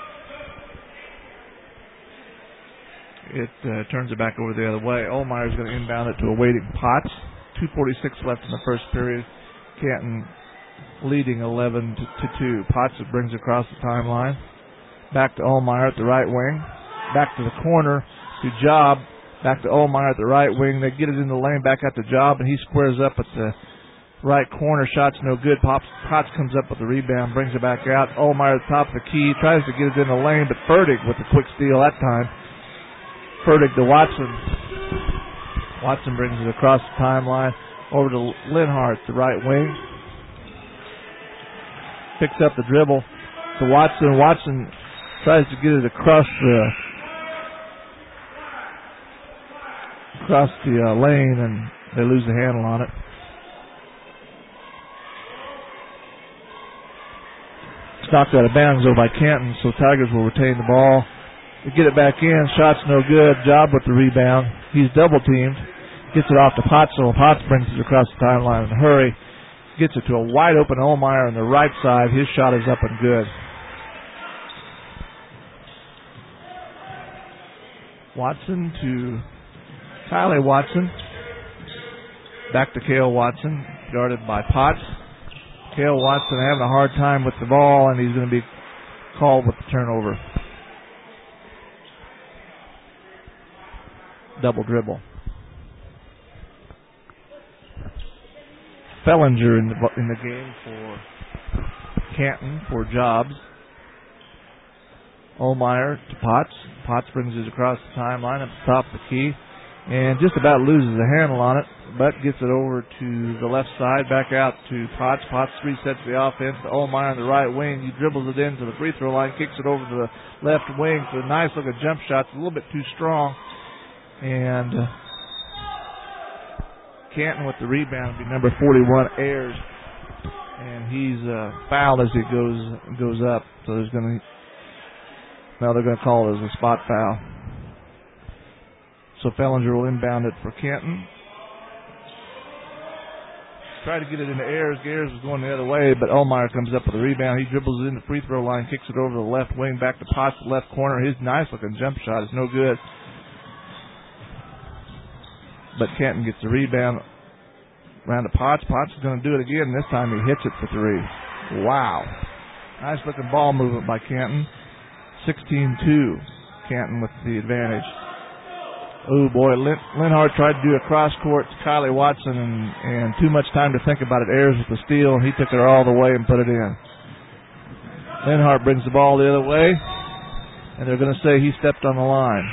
it uh, turns it back over the other way. Ohlmeyer's going to inbound it to a waiting Potts. two forty-six left in the first period. Canton leading eleven to two. Potts brings across the timeline. Back to Ohlmeyer at the right wing. Back to the corner to Job. Back to Ohlmeyer at the right wing. They get it in the lane back at the Job, and he squares up at the right corner. Shot's no good. Pops, Potts comes up with the rebound, brings it back out. Ohlmeyer at the top of the key. Tries to get it in the lane, but Fertig with the quick steal that time. Fertig to Watson. Watson brings it across the timeline over to Linhart, the right wing. Picks up the dribble to Watson. Watson tries to get it across the across the uh, lane, and they lose the handle on it. It's knocked out of bounds, though, by Canton, so Tigers will retain the ball. They get it back in. Shot's no good. Job with the rebound. He's double-teamed. Gets it off to Potts, so Potts brings it across the timeline in a hurry. Gets it to a wide-open Olmeyer on the right side. His shot is up and good. Watson to Kylie Watson. Back to Cale Watson, guarded by Potts. Cale Watson having a hard time with the ball, and he's going to be called with the turnover. Double dribble. Fellinger in the, in the game for Canton for Jobs. Olmeyer to Potts. Potts brings it across the timeline at the top of the key and just about loses the handle on it, but gets it over to the left side, back out to Potts. Potts resets the offense to Olmeyer on the right wing. He dribbles it into the free throw line, kicks it over to the left wing for a nice looking jump shot. It's a little bit too strong. And uh, Canton with the rebound will be number forty-one, Ayers. And he's uh, fouled as he goes goes up. So there's going to now they're going to call it as a spot foul. So Fellinger will inbound it for Canton. Try to get it into Ayers. Ayers was going the other way, but Olmeyer comes up with a rebound. He dribbles it in the free throw line, kicks it over to the left wing, back to Potts, left corner. His nice looking jump shot is no good. But Canton gets the rebound around to Potts. Potts is going to do it again. This time he hits it for three. Wow. Nice looking ball movement by Canton. sixteen two. Canton with the advantage. Oh boy, Lin- Linhart tried to do a cross court to Kylie Watson and, and too much time to think about it. Ayers with the steal. He took it all the way and put it in. Linhart brings the ball the other way, and they're going to say he stepped on the line.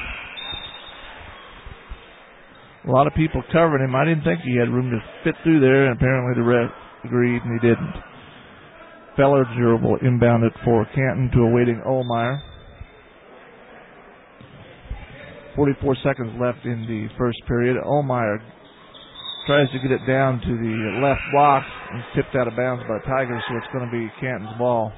A lot of people covering him. I didn't think he had room to fit through there, and apparently the ref agreed, and he didn't. Fellinger will inbound it for Canton to a waiting Olmeyer. forty-four seconds left in the first period. Olmeyer tries to get it down to the left block and tipped out of bounds by the Tigers, so it's going to be Canton's ball.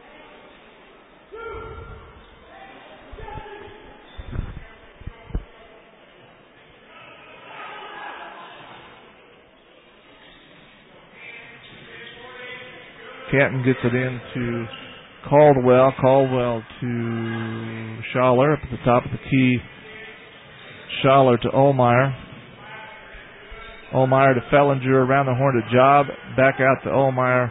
Canton gets it in to Caldwell. Caldwell to Schaller up at the top of the key. Schaller to Olmeyer. Olmeyer to Fellinger around the horn to Job. Back out to Olmeyer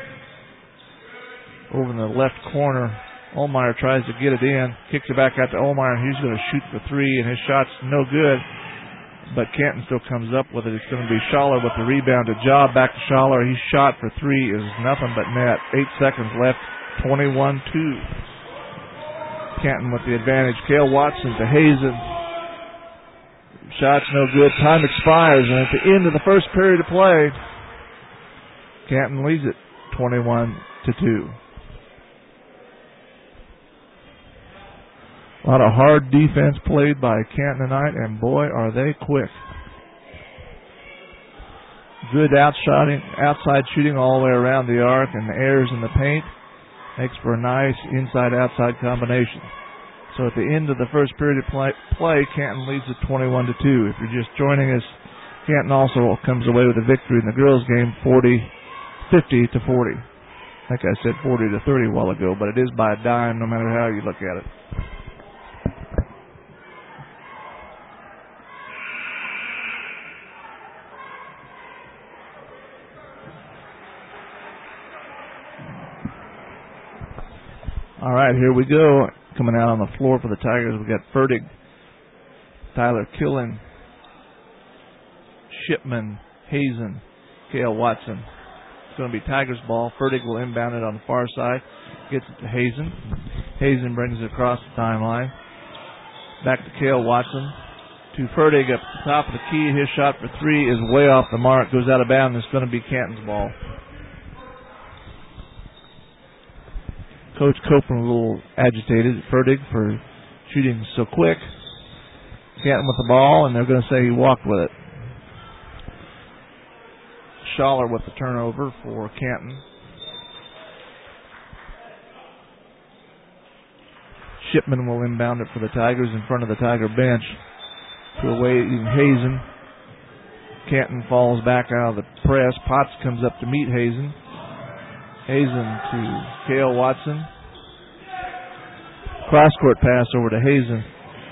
over in the left corner. Olmeyer tries to get it in. Kicks it back out to Olmeyer. He's going to shoot for three, and his shot's no good. But Canton still comes up with it. It's going to be Schaller with the rebound to Job. Back to Schaller. His shot for three is nothing but net. Eight seconds left. twenty-one two. Canton with the advantage. Cale Watson to Hazen. Shot's no good. Time expires, and at the end of the first period of play, Canton leads it twenty-one to two. A lot of hard defense played by Canton tonight, and boy, are they quick. Good outshotting, outside shooting all the way around the arc, and the Ayers in the paint makes for a nice inside-outside combination. So at the end of the first period of play, play Canton leads at twenty-one to two. If you're just joining us, Canton also comes away with a victory in the girls' game, forty, fifty to forty. I think I said forty to thirty a while ago, but it is by a dime no matter how you look at it. All right, here we go. Coming out on the floor for the Tigers, we got Fertig, Tyler Killen, Shipman, Hazen, Cale Watson. It's going to be Tigers ball. Fertig will inbound it on the far side. Gets it to Hazen. Hazen brings it across the timeline. Back to Cale Watson. To Fertig up the top of the key. His shot for three is way off the mark. Goes out of bounds. It's going to be Canton's ball. Coach Copeland a little agitated at Fertig for shooting so quick. Canton with the ball, and they're going to say he walked with it. Schaller with the turnover for Canton. Shipman will inbound it for the Tigers in front of the Tiger bench to awaiting Hazen. Canton falls back out of the press. Potts comes up to meet Hazen. Hazen to Cale Watson. Cross-court pass over to Hazen.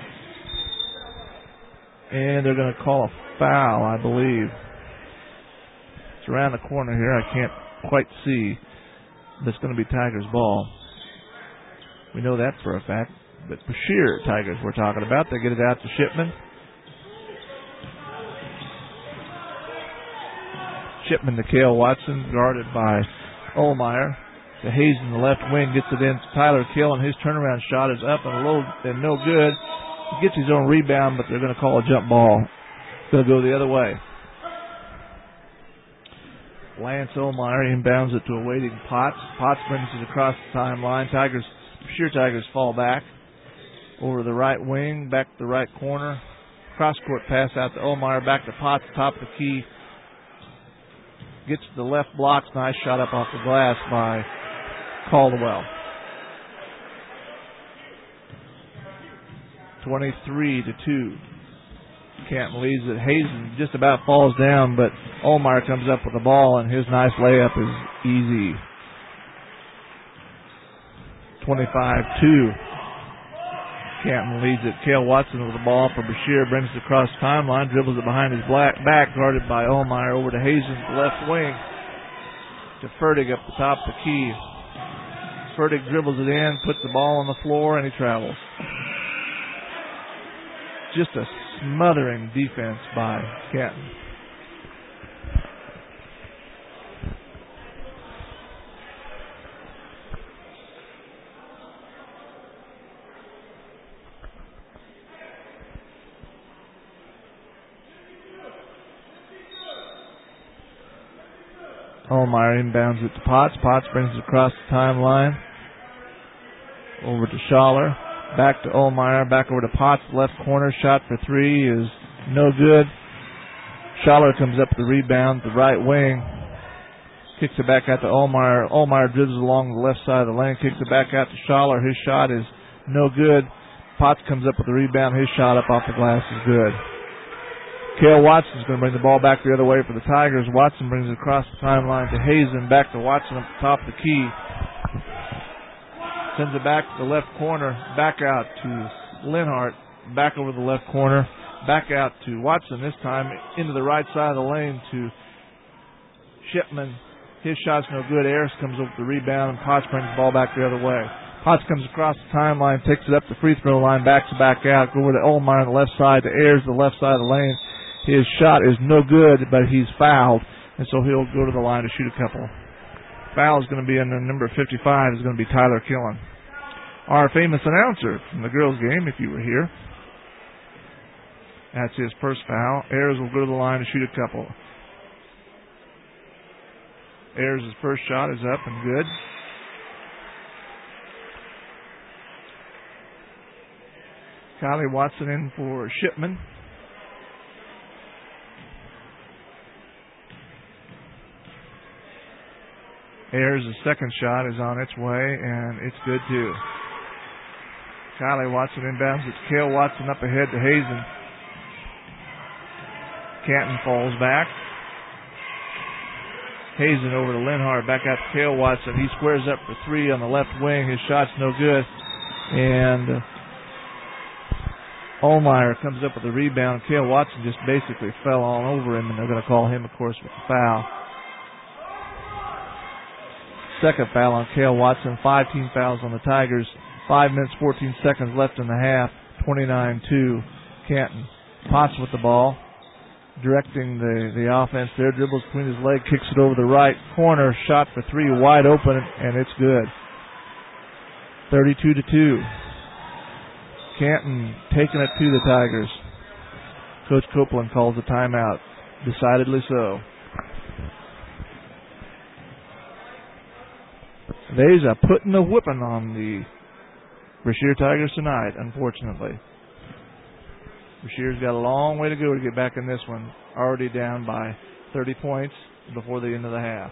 And they're going to call a foul, I believe. It's around the corner here. I can't quite see. But it's going to be Tigers' ball. We know that for a fact. But Brashear Tigers we're talking about. They get it out to Shipman. Shipman to Cale Watson, guarded by Ohlmeyer. To Hazen, the left wing, gets it in to Tyler Kill, and his turnaround shot is up and low and no good. He gets his own rebound, but they're going to call a jump ball. It's going to go the other way. Lance Ohlmeyer inbounds it to a waiting Potts. Potts brings it across the timeline. Tigers, Brashear Tigers fall back over the right wing, back to the right corner. Cross-court pass out to Ohlmeyer, back to Potts, top of the key. Gets to the left blocks. Nice shot up off the glass by Caldwell. twenty-three to two. Canton leads it. Hazen just about falls down, but Ohlmeyer comes up with the ball, and his nice layup is easy. twenty-five two. Canton leads it. Cale Watson with the ball for Brashear. Brings it across the timeline. Dribbles it behind his black back. Guarded by Ohlmeyer. Over to Hazen, left wing. To Fertig up the top of the key. Fertig dribbles it in. Puts the ball on the floor, and he travels. Just a smothering defense by Canton. Ohlmeyer inbounds it to Potts. Potts brings it across the timeline. Over to Schaller. Back to Ohlmeyer. Back over to Potts. Left corner shot for three is no good. Schaller comes up with the rebound. The right wing. Kicks it back out to Ohlmeyer. Ohlmeyer dribbles along the left side of the lane. Kicks it back out to Schaller. His shot is no good. Potts comes up with the rebound. His shot up off the glass is good. Cale Watson's going to bring the ball back the other way for the Tigers. Watson brings it across the timeline to Hazen. Back to Watson up the top of the key. Sends it back to the left corner. Back out to Linhart. Back over the left corner. Back out to Watson. This time into the right side of the lane to Shipman. His shot's no good. Ayers comes up with the rebound, and Potts brings the ball back the other way. Potts comes across the timeline, takes it up the free throw line, backs it back out. Go over to Ohlmeyer on the left side, to Ayers the left side of the lane. His shot is no good, but he's fouled, and so he'll go to the line to shoot a couple. Foul is going to be in the number fifty-five. Is going to be Tyler Killen, our famous announcer from the girls' game, if you were here. That's his first foul. Ayers will go to the line to shoot a couple. Ayers' first shot is up and good. Kylie Watson in for Shipman. Ayers' second shot is on its way, and it's good too. Kylie Watson inbounds. It's Cale Watson up ahead to Hazen. Canton falls back. Hazen over to Linhart. Back out to Cale Watson. He squares up for three on the left wing. His shot's no good. And Ohlmeyer comes up with a rebound. Cale Watson just basically fell all over him, and they're going to call him, of course, with the foul. Second foul on Cale Watson. Five team fouls on the Tigers. Five minutes, fourteen seconds left in the half. twenty-nine two. Canton. Potts with the ball. Directing the, the offense there. Dribbles between his legs. Kicks it over the right corner. Shot for three. Wide open, and it's good. thirty-two to two. Canton taking it to the Tigers. Coach Copeland calls a timeout. Decidedly so. They's a putting a whipping on the Brashear Tigers tonight, unfortunately. Brashear's got a long way to go to get back in this one. Already down by thirty points before the end of the half.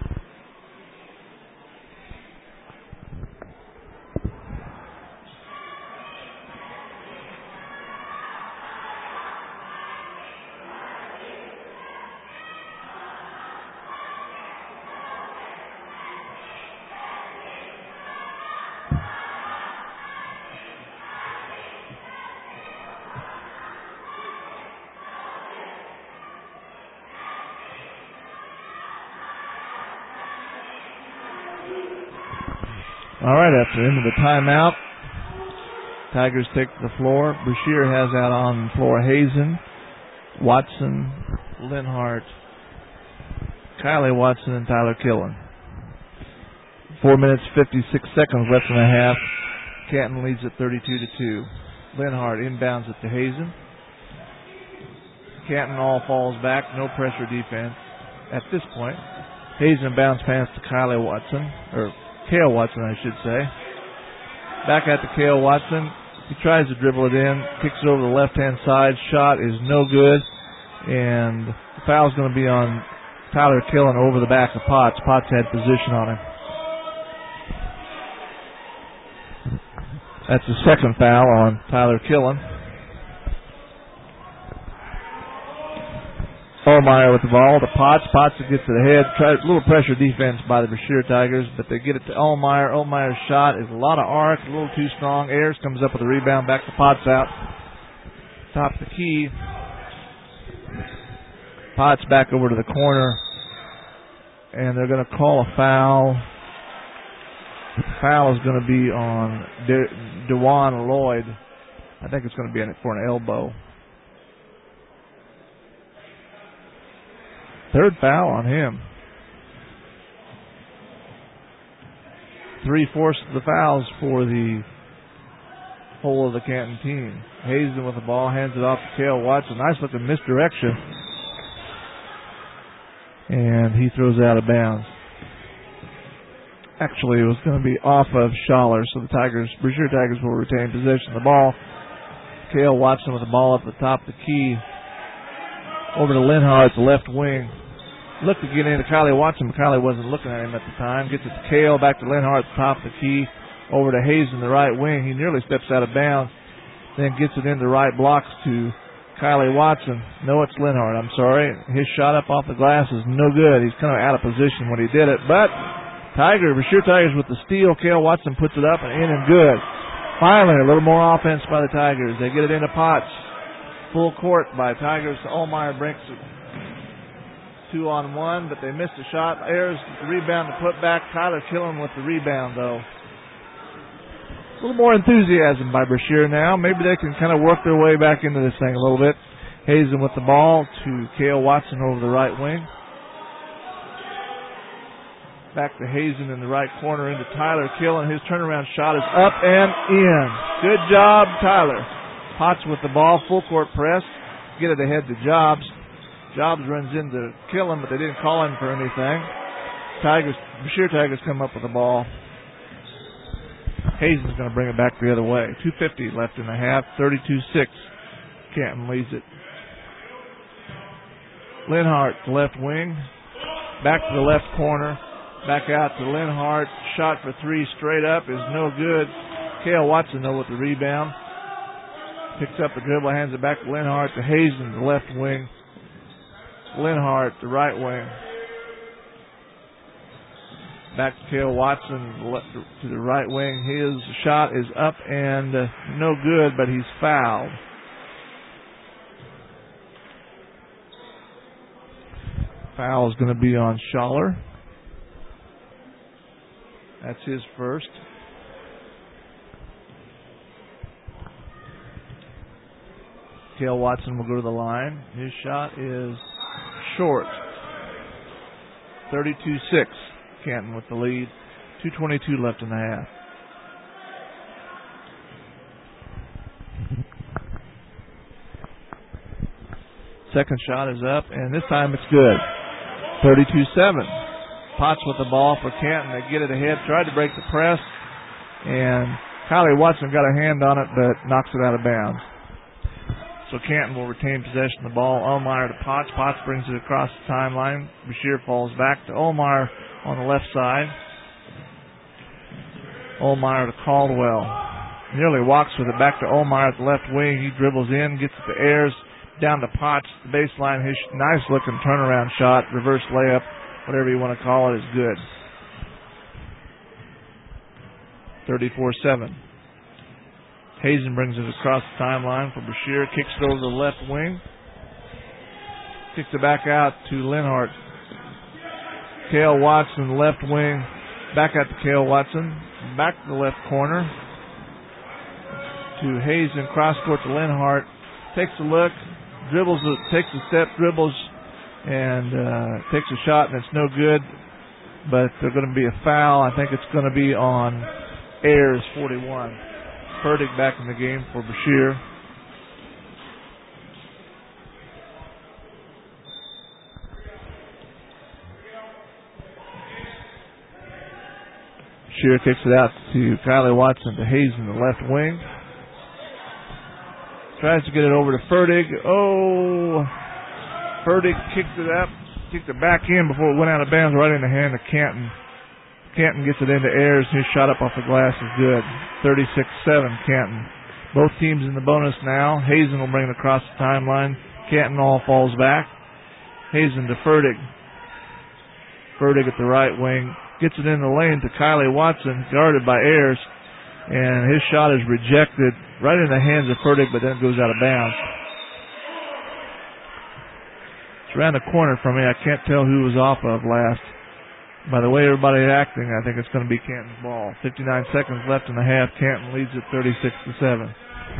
All right, after the end of the timeout, Tigers take the floor. Brashear has out on the floor Hazen, Watson, Linhart, Kylie Watson, and Tyler Killen. Four minutes, fifty-six seconds left in the half. Canton leads at thirty-two to two. Linhart inbounds it to Hazen. Canton all falls back, no pressure defense at this point. Hazen bounce pass to Kylie Watson, or Kale Watson, I should say. Back at the Kale Watson. He tries to dribble it in, kicks it over the left-hand side. Shot is no good, and the foul's going to be on Tyler Killen over the back of Potts. Potts had position on him. That's the second foul on Tyler Killen. Allmeyer with the ball to Potts. Potts gets to the head. Tries a little pressure defense by the Brashear Tigers, but they get it to Allmeyer. Allmeyer's shot is a lot of arc, a little too strong. Ayers comes up with a rebound. Back to Potts out. Top the key. Potts back over to the corner, and they're going to call a foul. The foul is going to be on De- DeJuan Lloyd. I think it's going to be in it for an elbow. Third foul on him. Three-fourths of the fouls for the whole of the Canton team. Hazen with the ball, hands it off to Kale Watson. Nice looking misdirection. And he throws it out of bounds. Actually, it was going to be off of Schaller, so the Tigers, Brashear Tigers will retain possession of the ball. Kale Watson with the ball up the top of the key. Over to Linhart, the left wing. Looked to get into Kylie Watson, but Kylie wasn't looking at him at the time. Gets it to Kale, back to Linhart, top of the key. Over to Hazen, the right wing. He nearly steps out of bounds. Then gets it into right blocks to Kylie Watson. No, it's Linhart, I'm sorry. His shot up off the glass is no good. He's kind of out of position when he did it. But Tiger, Brashear Tigers with the steal. Kale Watson puts it up and in and good. Finally, a little more offense by the Tigers. They get it into Potts. Full court by Tigers. Allmeyer breaks it. Two on one, but they missed a shot. Ayers the rebound to put back. Tyler Killen with the rebound, though. A little more enthusiasm by Brashear now. Maybe they can kind of work their way back into this thing a little bit. Hazen with the ball to Kale Watson over the right wing. Back to Hazen in the right corner into Tyler Killen. His turnaround shot is up and in. Good job, Tyler. Potts with the ball, full court press. Get it ahead to Jobs. Jobs runs into Killen, but they didn't call him for anything. Tigers, Brashear Tigers come up with the ball. Hazen's going to bring it back the other way. two fifty left in the half, thirty-two six. Canton leads it. Linhart, left wing. Back to the left corner. Back out to Linhart. Shot for three straight up is no good. Kale Watson, though, with the rebound. Picks up the dribble, hands it back to Linhart, to Hazen, the left wing. Linhart, the right wing. Back to Kale Watson, left to the right wing. His shot is up and uh, no good, but he's fouled. Foul is going to be on Schaller. That's his first. Kale Watson will go to the line. His shot is short. thirty-two six. Canton with the lead. two twenty-two left in the half. Second shot is up, and this time it's good. thirty-two seven. Potts with the ball for Canton. They get it ahead. Tried to break the press, and Kylie Watson got a hand on it, but knocks it out of bounds. So Canton will retain possession of the ball. Ohlmeyer to Potts. Potts brings it across the timeline. Brashear falls back to Ohlmeyer on the left side. Ohlmeyer to Caldwell. Nearly walks with it back to Ohlmeyer at the left wing. He dribbles in, gets it to Ayers, down to Potts, the baseline. His nice looking turnaround shot, reverse layup, whatever you want to call it, is good. thirty-four seven. Hazen brings it across the timeline for Brashear. Kicks it over to the left wing. Kicks it back out to Linhart. Cale Watson, left wing. Back out to Cale Watson. Back to the left corner. To Hazen. Cross court to Linhart. Takes a look. Dribbles. Takes a step. Dribbles. And uh, takes a shot, and it's no good. But there's going to be a foul. I think it's going to be on Ayers, forty-one. Fertig back in the game for Brashear. Brashear kicks it out to Kylie Watson to Hazen, the left wing. Tries to get it over to Fertig. Oh, Fertig kicked it up, kicked it back in before it went out of bounds, right in the hand of Canton. Canton gets it into Ayers. His shot up off the glass is good. thirty-six seven, Canton. Both teams in the bonus now. Hazen will bring it across the timeline. Canton all falls back. Hazen to Fertig. Fertig at the right wing. Gets it in the lane to Kylie Watson, guarded by Ayers. And his shot is rejected right in the hands of Fertig, but then it goes out of bounds. It's around the corner from me. I can't tell who was off of last. By the way everybody's acting, I think it's going to be Canton's ball. fifty-nine seconds left in the half. Canton leads at thirty-six to seven.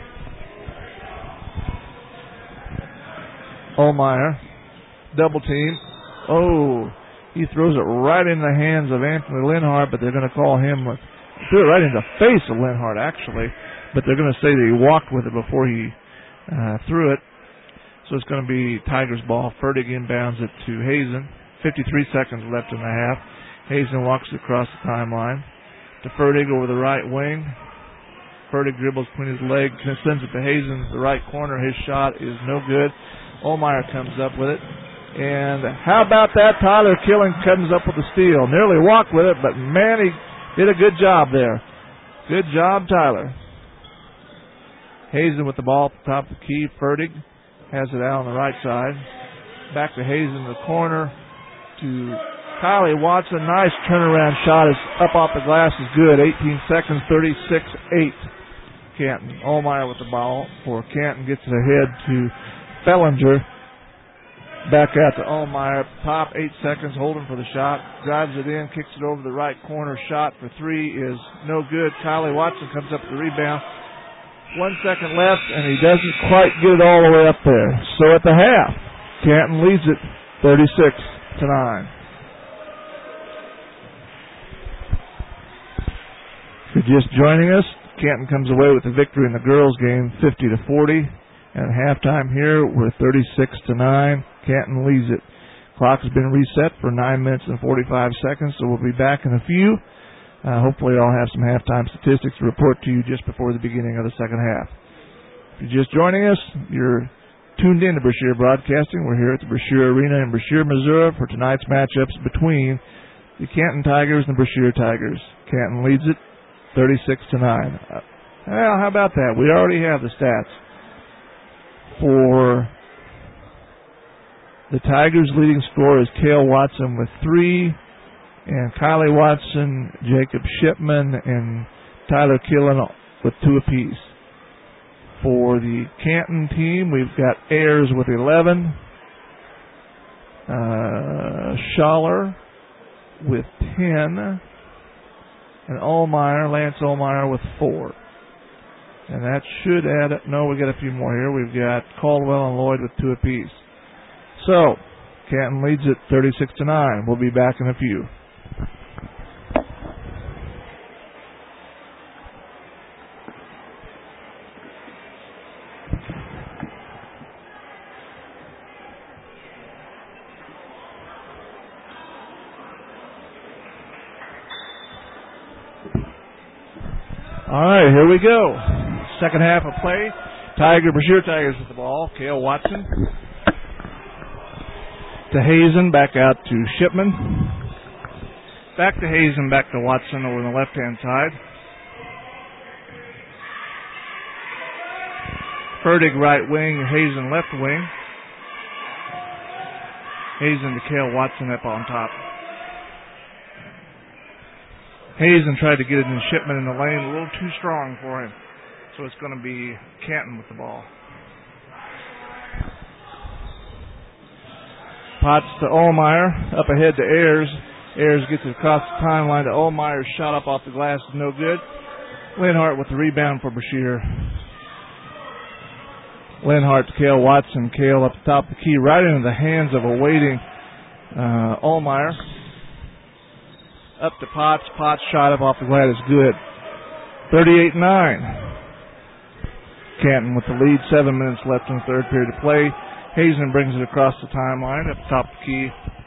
Ohlmeyer, double team. Oh, he throws it right in the hands of Anthony Linhart, but they're going to call him, threw it right in the face of Linhart actually, but they're going to say that he walked with it before he uh, threw it. So it's going to be Tigers ball. Fertig inbounds it to Hazen. fifty-three seconds left in the half. Hazen walks across the timeline to Fertig over the right wing. Fertig dribbles between his legs, sends it to Hazen, the right corner. His shot is no good. Ohlmeyer comes up with it. And how about that? Tyler Killing comes up with the steal. Nearly walked with it, but man, he did a good job there. Good job, Tyler. Hazen with the ball at the top of the key. Fertig has it out on the right side. Back to Hazen in the corner to Kylie Watson. Nice turnaround shot. Is up off the glass is good. eighteen seconds, thirty-six eight. Canton. Ohlmeyer with the ball for Canton. Gets it ahead to Fellinger. Back out to Ohlmeyer. Top eight seconds holding for the shot. Drives it in. Kicks it over the right corner. Shot for three is no good. Kylie Watson comes up with the rebound. One second left, and he doesn't quite get it all the way up there. So at the half, Canton leads it thirty-six to nine. If you're just joining us, Canton comes away with the victory in the girls' game, fifty to forty. And at halftime here, we're thirty-six to nine. Canton leads it. Clock has been reset for nine minutes and forty-five seconds, so we'll be back in a few. Uh, hopefully I'll have some halftime statistics to report to you just before the beginning of the second half. If you're just joining us, you're tuned in to Brashear Broadcasting. We're here at the Brashear Arena in Brashear, Missouri for tonight's matchups between the Canton Tigers and the Brashear Tigers. Canton leads it thirty-six to nine. Uh, well, how about that? We already have the stats. For the Tigers' leading scorer is Cale Watson with three, and Kylie Watson, Jacob Shipman, and Tyler Killen with two apiece. For the Canton team, we've got Ayers with eleven, uh, Schaller with ten, and Ohlmeyer, Lance Ohlmeyer with four. And that should add up. No, we got a few more here. We've got Caldwell and Lloyd with two apiece. So, Canton leads it thirty-six to nine. We'll be back in a few. All right, here we go. Second half of play Tiger, Brashear Tigers with the ball. Kale Watson to Hazen, back out to Shipman. Back to Hazen, back to Watson over on the left-hand side. Fertig right wing, Hazen left wing. Hazen to Kale Watson up on top. Hazen tried to get it in Shipman in the lane, a little too strong for him. So it's going to be Canton with the ball. Potts to Ohlmeyer, up ahead to Ayers. Ayers gets it across the timeline to Ohlmeyer. Shot up off the glass is no good. Linhart with the rebound for Brashear. Linhart to Kale Watson. Kale up the top of the key, right into the hands of a waiting uh, Ohlmeyer. Up to Potts. Potts shot up off the glass is good. thirty-eight nine. Canton with the lead. Seven minutes left in the third period of play. Hazen brings it across the timeline up the top of the key.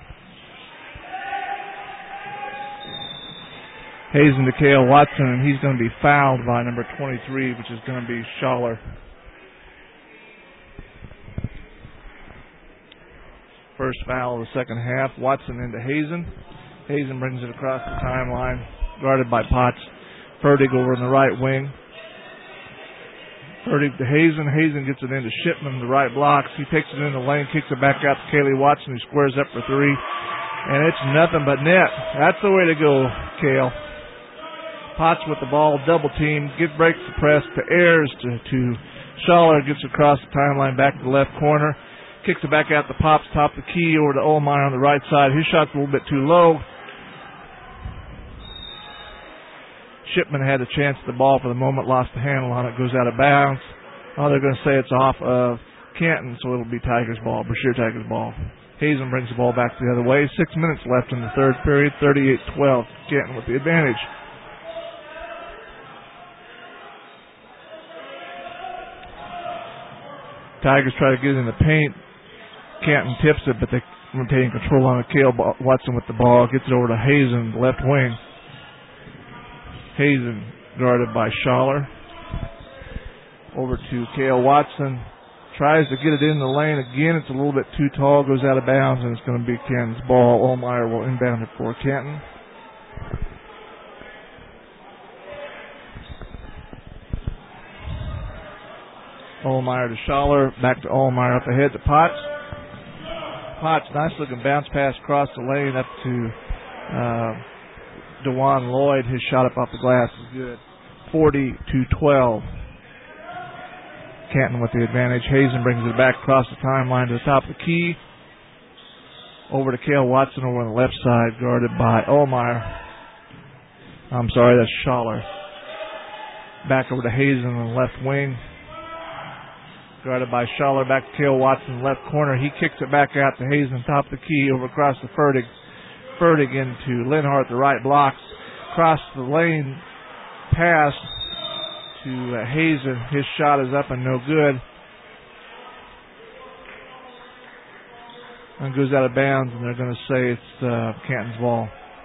Hazen to Kale Watson, and he's going to be fouled by number twenty-three, which is going to be Schaller. First foul of the second half. Watson into Hazen. Hazen brings it across the timeline, guarded by Potts. Fertig over in the right wing. Fertig to Hazen. Hazen gets it into Shipman, the right blocks. He takes it in the lane, kicks it back out to Kaylee Watson, who squares up for three. And it's nothing but net. That's the way to go, Kale. Potts with the ball, double team. Get breaks the press to Ayers, to, to Schaller, gets across the timeline, back to the left corner. Kicks it back out to Pops, top of the key, over to Ohlmeyer on the right side. His shot's a little bit too low. Shipman had a chance at the ball for the moment, lost the handle on it, goes out of bounds. Oh, they're going to say it's off of Canton, so it'll be Tigers ball, Brashear Tigers ball. Hazen brings the ball back the other way. Six minutes left in the third period, thirty-eight twelve. Canton with the advantage. Tigers try to get it in the paint. Canton tips it, but they retain control on it. Kale Watson with the ball, gets it over to Hazen, left wing. Hazen guarded by Schaller. Over to Kale Watson. Tries to get it in the lane again. It's a little bit too tall. Goes out of bounds, and it's going to be Canton's ball. Ohlmeyer will inbound it for Canton. Ohlmeyer to Schaller. Back to Ohlmeyer. Up ahead to Potts. Potts, nice looking bounce pass across the lane up to Uh, DeJuan Lloyd. His shot up off the glass is good. forty to twelve. Canton with the advantage. Hazen brings it back across the timeline to the top of the key. Over to Kale Watson over on the left side, guarded by Ohlmeyer. I'm sorry, that's Schaller. Back over to Hazen on the left wing. Guarded by Schaller. Back to Kale Watson, left corner. He kicks it back out to Hazen, top of the key, over across the Fertig. Fertig into Linhart, the right blocks. Across the lane, pass to uh, Hazen. His shot is up and no good. And goes out of bounds, and they're going to say it's uh, Canton's ball.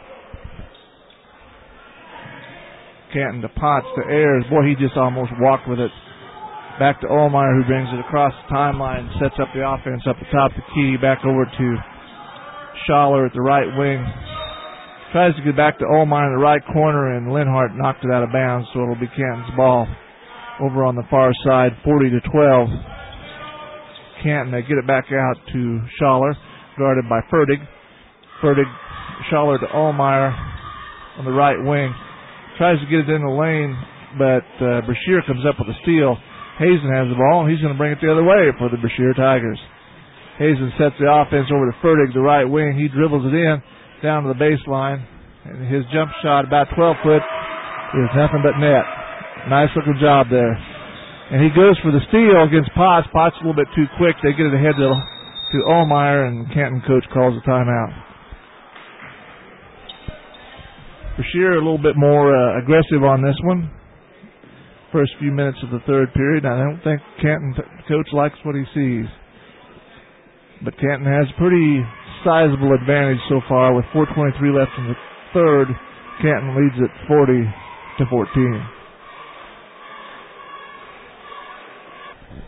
Canton to Potts to Ayers. Boy, he just almost walked with it. Back to Ohlmeyer, who brings it across the timeline, sets up the offense up the top of the key. Back over to Schaller at the right wing. Tries to get back to Ohlmeyer in the right corner, and Linhart knocked it out of bounds, so it'll be Canton's ball. Over on the far side, forty to twelve. Canton, they get it back out to Schaller, guarded by Fertig. Fertig, Schaller to Ohlmeyer on the right wing. Tries to get it in the lane, but uh, Brashear comes up with a steal. Hazen has the ball, and he's going to bring it the other way for the Brashear Tigers. Hazen sets the offense over to Fertig, the right wing. He dribbles it in down to the baseline, and his jump shot, about twelve foot, is nothing but net. Nice looking job there. And he goes for the steal against Potts. Potts a little bit too quick. They get it ahead to, to Ohlmeyer, and Canton coach calls a timeout. Brashear a little bit more uh, aggressive on this one. First few minutes of the third period. I don't think Canton t- coach likes what he sees. But Canton has a pretty sizable advantage so far with four twenty-three left in the third. Canton leads at forty to fourteen.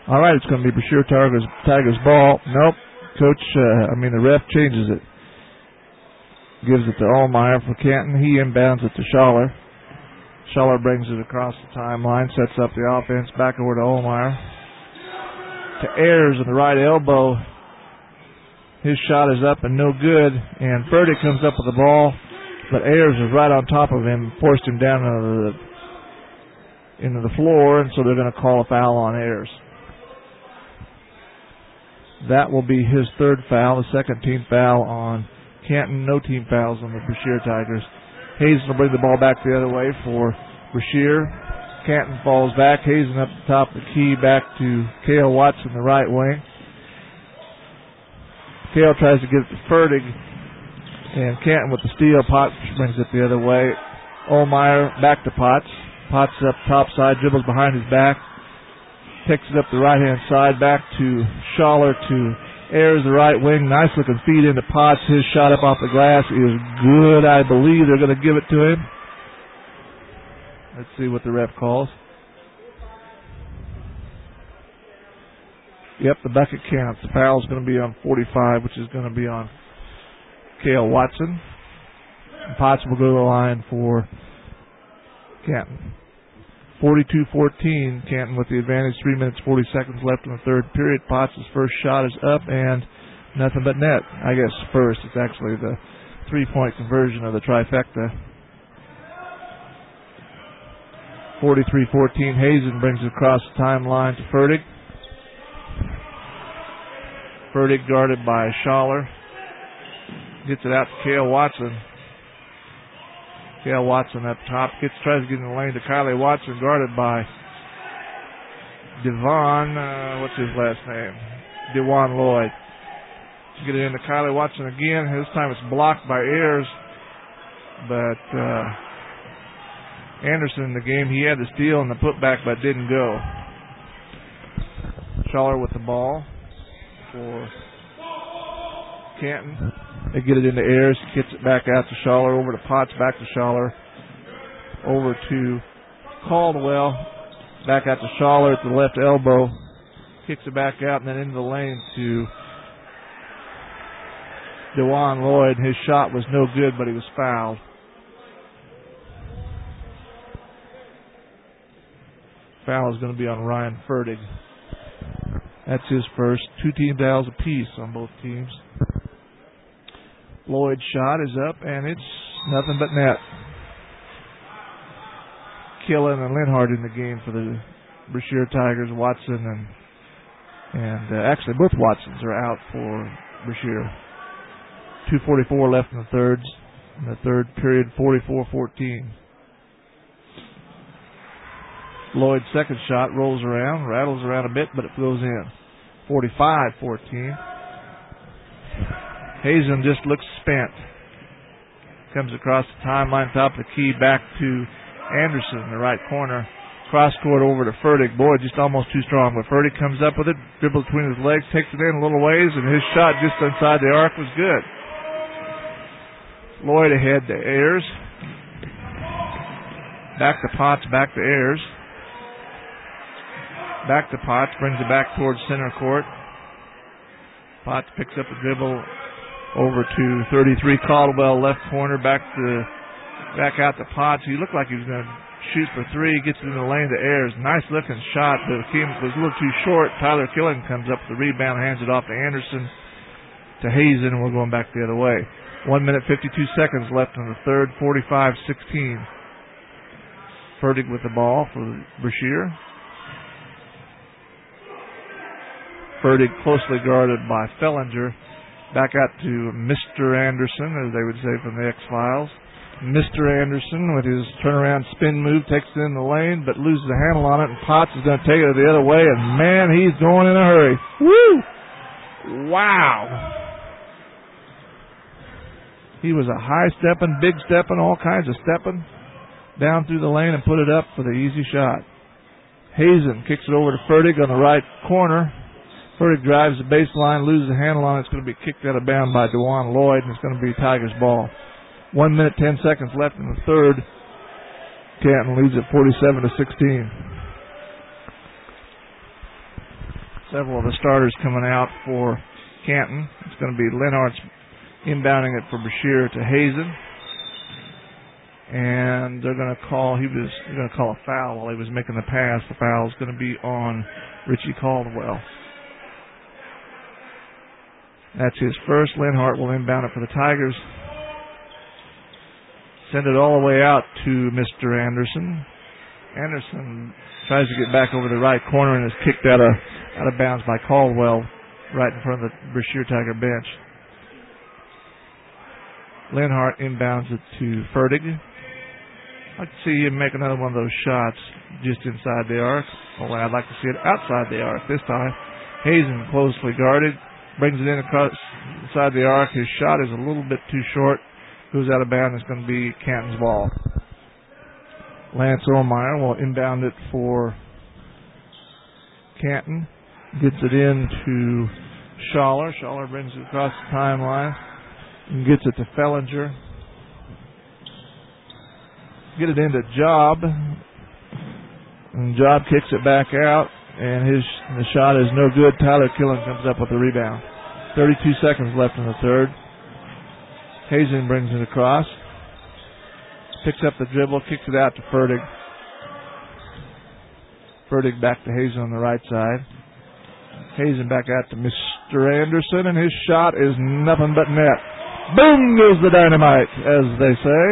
All right, it's going to be Brashear Tigers, Tigers ball. Nope. Coach, uh, I mean, the ref changes it. Gives it to Allmeyer for Canton. He inbounds it to Schaller. Schaller brings it across the timeline, sets up the offense back over to Allmeyer. To Ayers in the right elbow. His shot is up and no good, and Furtick comes up with the ball, but Ayers is right on top of him, forced him down into the, into the floor, and so they're going to call a foul on Ayers. That will be his third foul, the second team foul on Canton. No team fouls on the Brashear Tigers. Hazen will bring the ball back the other way for Brashear. Canton falls back. Hazen up the top of the key back to Cale Watson, the right wing. Cale tries to get it to Fertig, and Canton with the steal. Potts brings it the other way. Allmeyer back to Potts. Potts up top side, dribbles behind his back. Takes it up the right-hand side, back to Schaller, to Ayers, the right wing. Nice looking feed into Potts. His shot up off the glass is good. I believe they're going to give it to him. Let's see what the ref calls. Yep, the bucket counts. The foul is going to be on forty-five, which is going to be on Cale Watson. And Potts will go to the line for Canton. forty-two fourteen, Canton with the advantage. Three minutes, forty seconds left in the third period. Potts' first shot is up and nothing but net. I guess first. It's actually the three-point conversion of the trifecta. forty-three fourteen, Hazen brings it across the timeline to Fertig. Fertig guarded by Schaller. Gets it out to Cale Watson. Cale Watson up top. Gets, tries to get in the lane to Kylie Watson, guarded by Devon, uh, what's his last name? DeJuan Lloyd. Get it into Kylie Watson again. This time it's blocked by Ayers. But uh, Anderson in the game, he had the steal and the putback, but didn't go. Schaller with the ball for Canton. They get it into Ayers. He gets it back out to Schaller. Over to Potts. Back to Schaller. Over to Caldwell. Back out to Schaller at the left elbow. Kicks it back out and then into the lane to DeJuan Lloyd. His shot was no good, but he was fouled. Foul is going to be on Ryan Fertig. That's his first. Two team fouls apiece on both teams. Lloyd's shot is up, and it's nothing but net. Killen and Linhart in the game for the Brashear Tigers. Watson and and uh, actually both Watsons are out for Brashear. two forty-four left in the thirds. In the third period, forty-four fourteen. Lloyd's second shot rolls around, rattles around a bit, but it goes in. forty-five fourteen. Hazen just looks spent. Comes across the timeline, top of the key, back to Anderson in the right corner. Cross court over to Fertig. Boy, just almost too strong. But Fertig comes up with it, dribbles between his legs, takes it in a little ways, and his shot just inside the arc was good. Lloyd ahead to Ayers. Back to Potts, back to Ayers. Back to Potts, brings it back towards center court. Potts picks up the dribble over to thirty-three Caldwell, left corner, back to back out to Potts. He looked like he was going to shoot for three. Gets it in the lane to Ayers. Nice looking shot, but it was a little too short. Tyler Killen comes up with the rebound, hands it off to Anderson, to Hazen, and we're going back the other way. One minute, fifty-two seconds left in the third, forty-five sixteen. Fertig with the ball for Brashear. Fertig closely guarded by Fellinger. Back out to Mister Anderson, as they would say from the X-Files. Mister Anderson with his turnaround spin move takes it in the lane, but loses the handle on it, and Potts is going to take it the other way, and man, he's going in a hurry. Woo! Wow! He was a high stepping, big stepping, all kinds of stepping down through the lane and put it up for the easy shot. Hazen kicks it over to Fertig on the right corner. Fertig drives the baseline, loses the handle on it. It's going to be kicked out of bounds by DeJuan Lloyd, and it's going to be Tigers ball. One minute, ten seconds left in the third. Canton leads at forty-seven to sixteen. several of the starters coming out for Canton. It's going to be Lenhart's inbounding it for Brashear to Hazen. And they're going to call, he was going to call a foul while he was making the pass. The foul is going to be on Richie Caldwell. That's his first. Lenhart will inbound it for the Tigers. Send it all the way out to Mister Anderson. Anderson tries to get back over the right corner and is kicked out of out of bounds by Caldwell right in front of the Brashear Tiger bench. Lenhart inbounds it to Fertig. I'd like to see him make another one of those shots just inside the arc. Only I'd like to see it outside the arc this time. Hazen closely guarded. Brings it in across inside the arc. His shot is a little bit too short. Goes out of bounds. It's going to be Canton's ball. Lance Ohlmeyer will inbound it for Canton. Gets it in to Schaller. Schaller brings it across the timeline and gets it to Fellinger. Get it into Job. And Job kicks it back out. And his the shot is no good. Tyler Killen comes up with the rebound. thirty-two seconds left in the third. Hazen brings it across. Picks up the dribble, kicks it out to Fertig. Fertig back to Hazen on the right side. Hazen back out to Mister Anderson, and his shot is nothing but net. Boom goes the dynamite, as they say.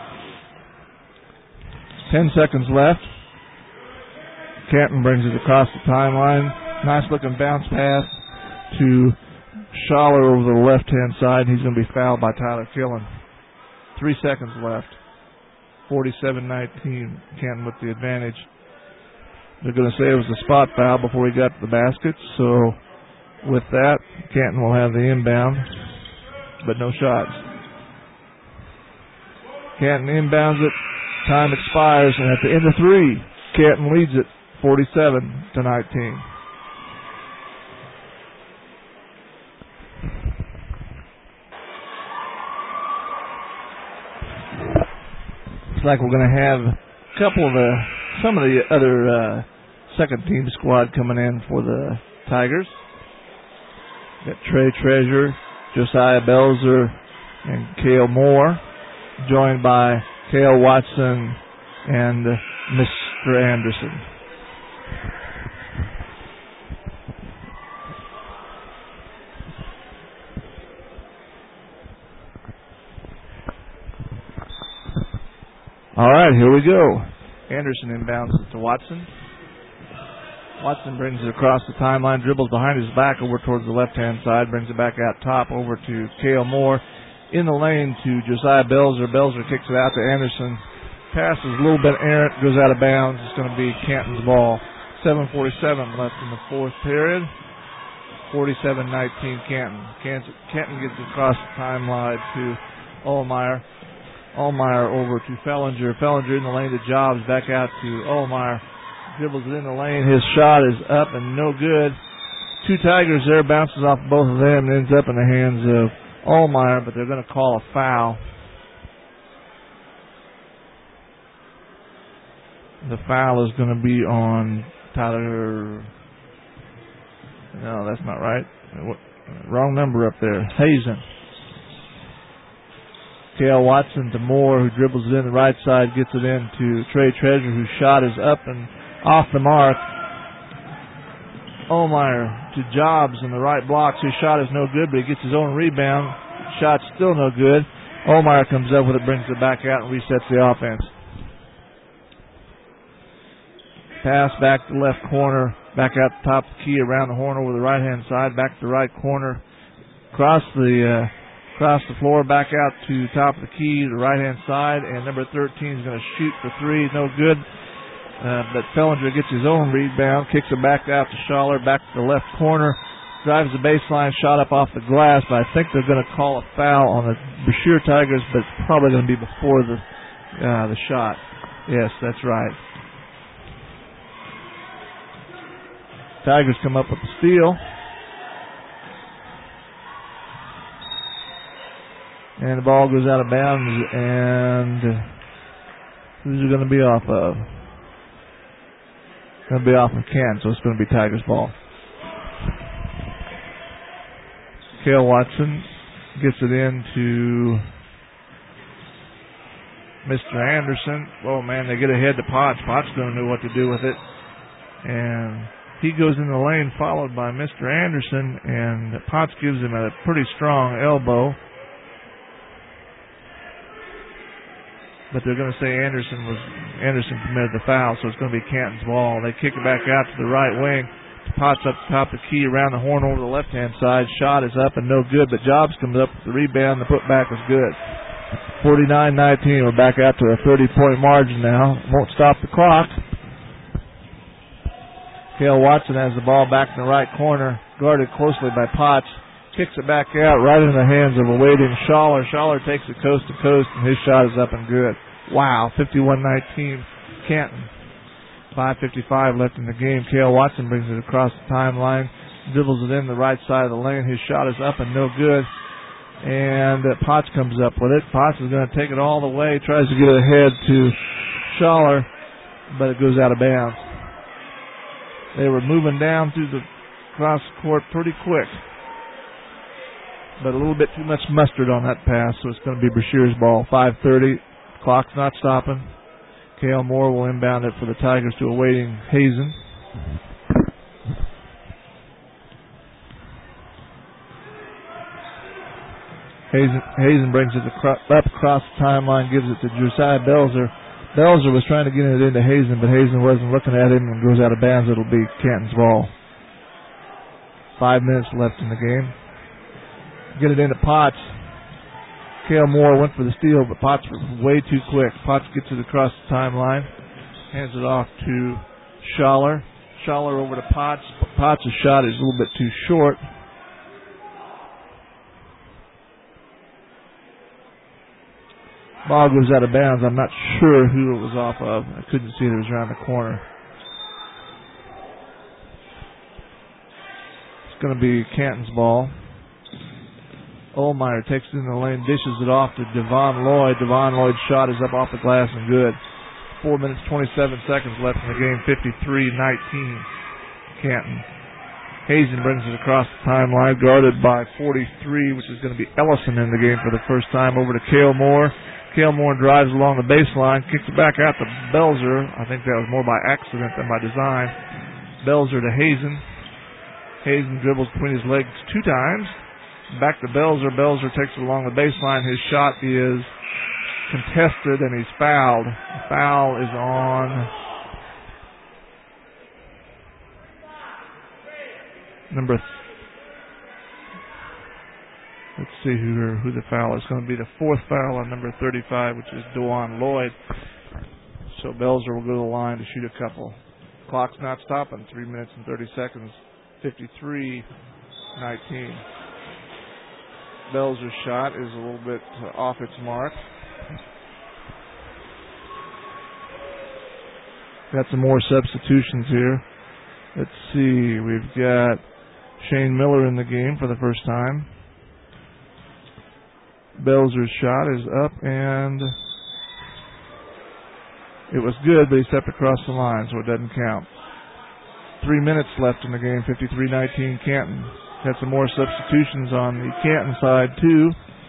Ten seconds left. Canton brings it across the timeline. Nice looking bounce pass to Schaller over the left-hand side. He's going to be fouled by Tyler Killen. Three seconds left. forty-seven nineteen. Canton with the advantage. They're going to say it was a spot foul before he got to the basket. So with that, Canton will have the inbound, but no shots. Canton inbounds it. Time expires, and at the end of three, Canton leads it forty-seven to nineteen. Looks like we're going to have a couple of the, some of the other uh, second team squad coming in for the Tigers. Got Trey Treasure, Josiah Belzer, and Cale Moore, joined by Cale Watson and uh, Mister Anderson. All right, here we go. Anderson inbounds it to Watson. Watson brings it across the timeline, dribbles behind his back over towards the left-hand side, brings it back out top over to Cale Moore. In the lane to Josiah Belzer. Belzer kicks it out to Anderson. Pass is a little bit errant, goes out of bounds. It's going to be Canton's ball. seven forty-seven left in the fourth period. forty-seven nineteen Canton. Canton gets it across the timeline to Ohlmeyer. Ohlmeyer over to Fellinger. Fellinger in the lane to Jobs. Back out to Ohlmeyer. Dribbles it in the lane. His shot is up and no good. Two Tigers there. Bounces off both of them and ends up in the hands of Ohlmeyer, but they're going to call a foul. The foul is going to be on Tyler. No, that's not right. Wrong number up there. Hazen. Cale Watson to Moore, who dribbles it in the right side, gets it in to Trey Treasure, whose shot is up and off the mark. Ohlmeyer to Jobs in the right blocks. His shot is no good, but he gets his own rebound. Shot's still no good. Ohlmeyer comes up with it, brings it back out, and resets the offense. Pass back to left corner, back out the top of the key, around the horn over the right-hand side, back to the right corner, across the uh, across the floor, back out to top of the key, the right-hand side, and number thirteen is going to shoot for three. No good. Uh, but Fellinger gets his own rebound, kicks it back out to Schaller, back to the left corner, drives the baseline, shot up off the glass, but I think they're going to call a foul on the Brashear Tigers, but it's probably going to be before the uh, the shot. Yes, that's right. Tigers come up with the steal. And the ball goes out of bounds, and who's it going to be off of? Going to be off of Canton, so it's going to be Tigers ball. Cale Watson gets it into Mister Anderson. Oh, man, they get ahead to Potts. Potts don't know what to do with it. And he goes in the lane followed by Mister Anderson, and Potts gives him a pretty strong elbow. But they're going to say Anderson was Anderson committed the foul, so it's going to be Canton's ball. They kick it back out to the right wing. Potts up top the key, around the horn over the left-hand side. Shot is up and no good, but Jobs comes up with the rebound. The putback is good. forty-nine nineteen. We're back out to a thirty-point margin now. Won't stop the clock. Cale Watson has the ball back in the right corner, guarded closely by Potts. Kicks it back out right into the hands of a waiting Schaller. Schaller takes it coast to coast, and his shot is up and good. Wow, fifty-one nineteen, Canton. five fifty-five left in the game. Cale Watson brings it across the timeline, dribbles it in the right side of the lane. His shot is up and no good. And uh, Potts comes up with it. Potts is going to take it all the way, tries to get it ahead to Schaller, but it goes out of bounds. They were moving down through the cross court pretty quick, but a little bit too much mustard on that pass, so it's going to be Brashear's ball. five thirty, clock's not stopping. Cale Moore will inbound it for the Tigers to awaiting Hazen. Hazen, Hazen brings it up across the timeline, gives it to Josiah Belzer. Belzer was trying to get it into Hazen, but Hazen wasn't looking at him and goes out of bounds. It'll be Canton's ball. Five minutes left in the game. Get it into Potts. Cale Moore went for the steal, but Potts was way too quick. Potts gets it across the timeline, hands it off to Schaller. Schaller over to Potts. Potts' shot is a little bit too short. Ball goes out of bounds. I'm not sure who it was off of. I couldn't see it. It was around the corner. It's going to be Canton's ball. Ohlmeyer takes it in the lane, dishes it off to Devon Lloyd. Devon Lloyd's shot is up off the glass and good. Four minutes, twenty-seven seconds left in the game. fifty-three nineteen. Canton. Hazen brings it across the timeline, guarded by forty-three, which is going to be Ellison in the game for the first time. Over to Cale Moore. Cale Moore drives along the baseline, kicks it back out to Belzer. I think that was more by accident than by design. Belzer to Hazen. Hazen dribbles between his legs two times. Back to Belzer. Belzer takes it along the baseline. His shot is contested and he's fouled. The foul is on number th- let's see who who the foul is. It's going to be the fourth foul on number thirty-five, which is Dewan Lloyd. So Belzer will go to the line to shoot a couple. Clock's not stopping. Three minutes and thirty seconds. fifty-three nineteen. Belzer's shot is a little bit off its mark. Got some more substitutions here. Let's see. We've got Shane Miller in the game for the first time. Belzer's shot is up and it was good, but he stepped across the line, so it doesn't count. Three minutes left in the game. fifty-three nineteen Canton. Got some more substitutions on the Canton side, too.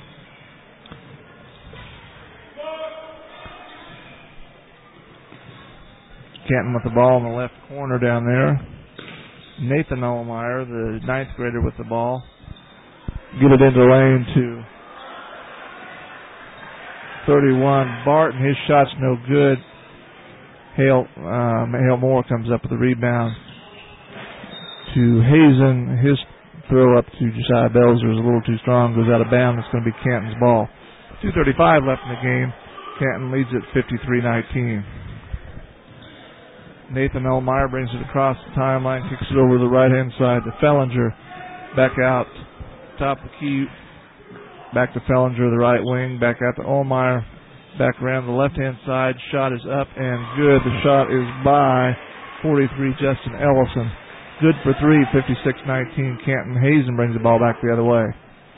Canton with the ball in the left corner down there. Nathan Ohlmeyer, the ninth grader, with the ball. Get it into lane to thirty-one. Barton, his shot's no good. Hale, um, Hale Moore comes up with the rebound to Hazen. His throw up to Josiah Belzer is a little too strong, goes out of bounds. It's going to be Canton's ball. two thirty-five left in the game. Canton leads it fifty-three nineteen. Nathan Ohlmeyer brings it across the timeline, kicks it over to the right-hand side to Fellinger. Back out, top of the key, back to Fellinger, the right wing, back out to Ohlmeyer, back around the left-hand side. Shot is up and good. The shot is by forty-three, Justin Ellison. Good for three, fifty-six nineteen. Canton. Hazen brings the ball back the other way.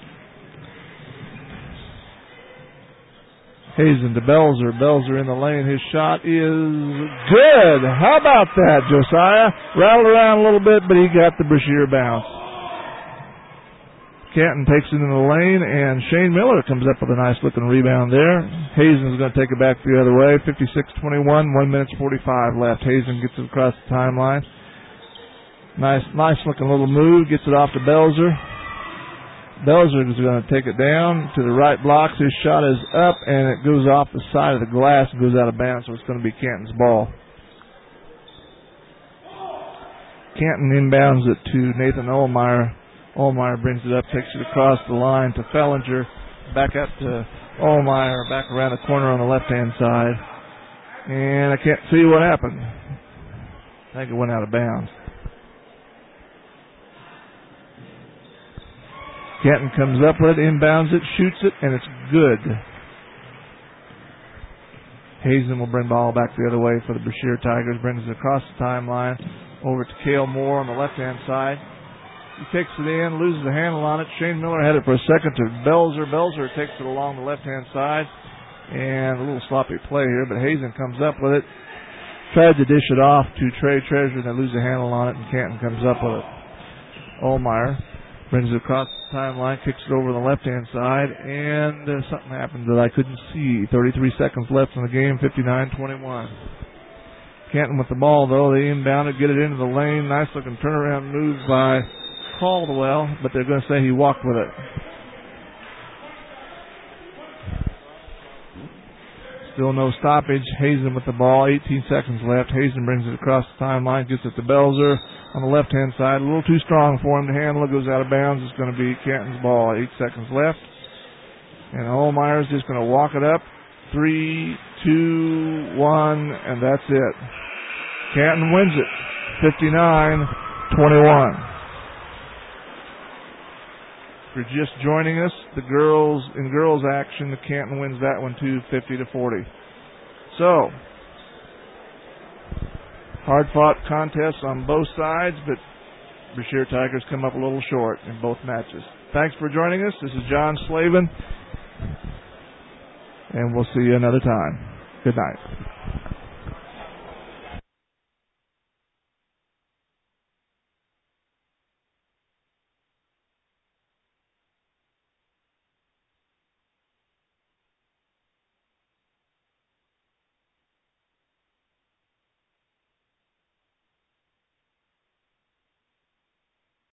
Hazen to Belzer. Belzer in the lane. His shot is good. How about that, Josiah? Rattled around a little bit, but he got the Brashear bounce. Canton takes it into the lane, and Shane Miller comes up with a nice-looking rebound there. Hazen's going to take it back the other way. fifty-six twenty-one, one minute forty-five left. Hazen gets it across the timeline. Nice, nice-looking little move. Gets it off to Belzer. Belzer is going to take it down to the right blocks. His shot is up, and it goes off the side of the glass and goes out of bounds, so it's going to be Canton's ball. Canton inbounds it to Nathan Ohlmeyer. Ohlmeyer brings it up, takes it across the line to Fellinger. Back up to Ohlmeyer, back around the corner on the left-hand side. And I can't see what happened. I think it went out of bounds. Canton comes up with it, inbounds it, shoots it, and it's good. Hazen will bring the ball back the other way for the Brashear Tigers. Brings it across the timeline over to Cale Moore on the left-hand side. He takes it in, loses the handle on it. Shane Miller had it for a second to Belzer. Belzer takes it along the left-hand side. And a little sloppy play here, but Hazen comes up with it. Tried to dish it off to Trey Treasure, and they lose the handle on it, and Canton comes up with it. Ohlmeyer brings it across the timeline, kicks it over the left-hand side, and uh, something happened that I couldn't see. thirty-three seconds left in the game, fifty-nine twenty-one. Canton with the ball, though. They inbound it, get it into the lane. Nice-looking turnaround move by Caldwell, but they're going to say he walked with it. Still no stoppage. Hazen with the ball. eighteen seconds left. Hazen brings it across the timeline, gets it to Belzer on the left-hand side. A little too strong for him to handle. It goes out of bounds. It's going to be Canton's ball. Eight seconds left. And Ohlmeyer's just going to walk it up. Three, two, one, and that's it. Canton wins it. fifty-nine twenty-one. If you're just joining us, the girls in girls action, the Canton wins that one too, fifty to forty. So, hard-fought contests on both sides, but Brashear Tigers come up a little short in both matches. Thanks for joining us. This is John Slavin, and we'll see you another time. Good night.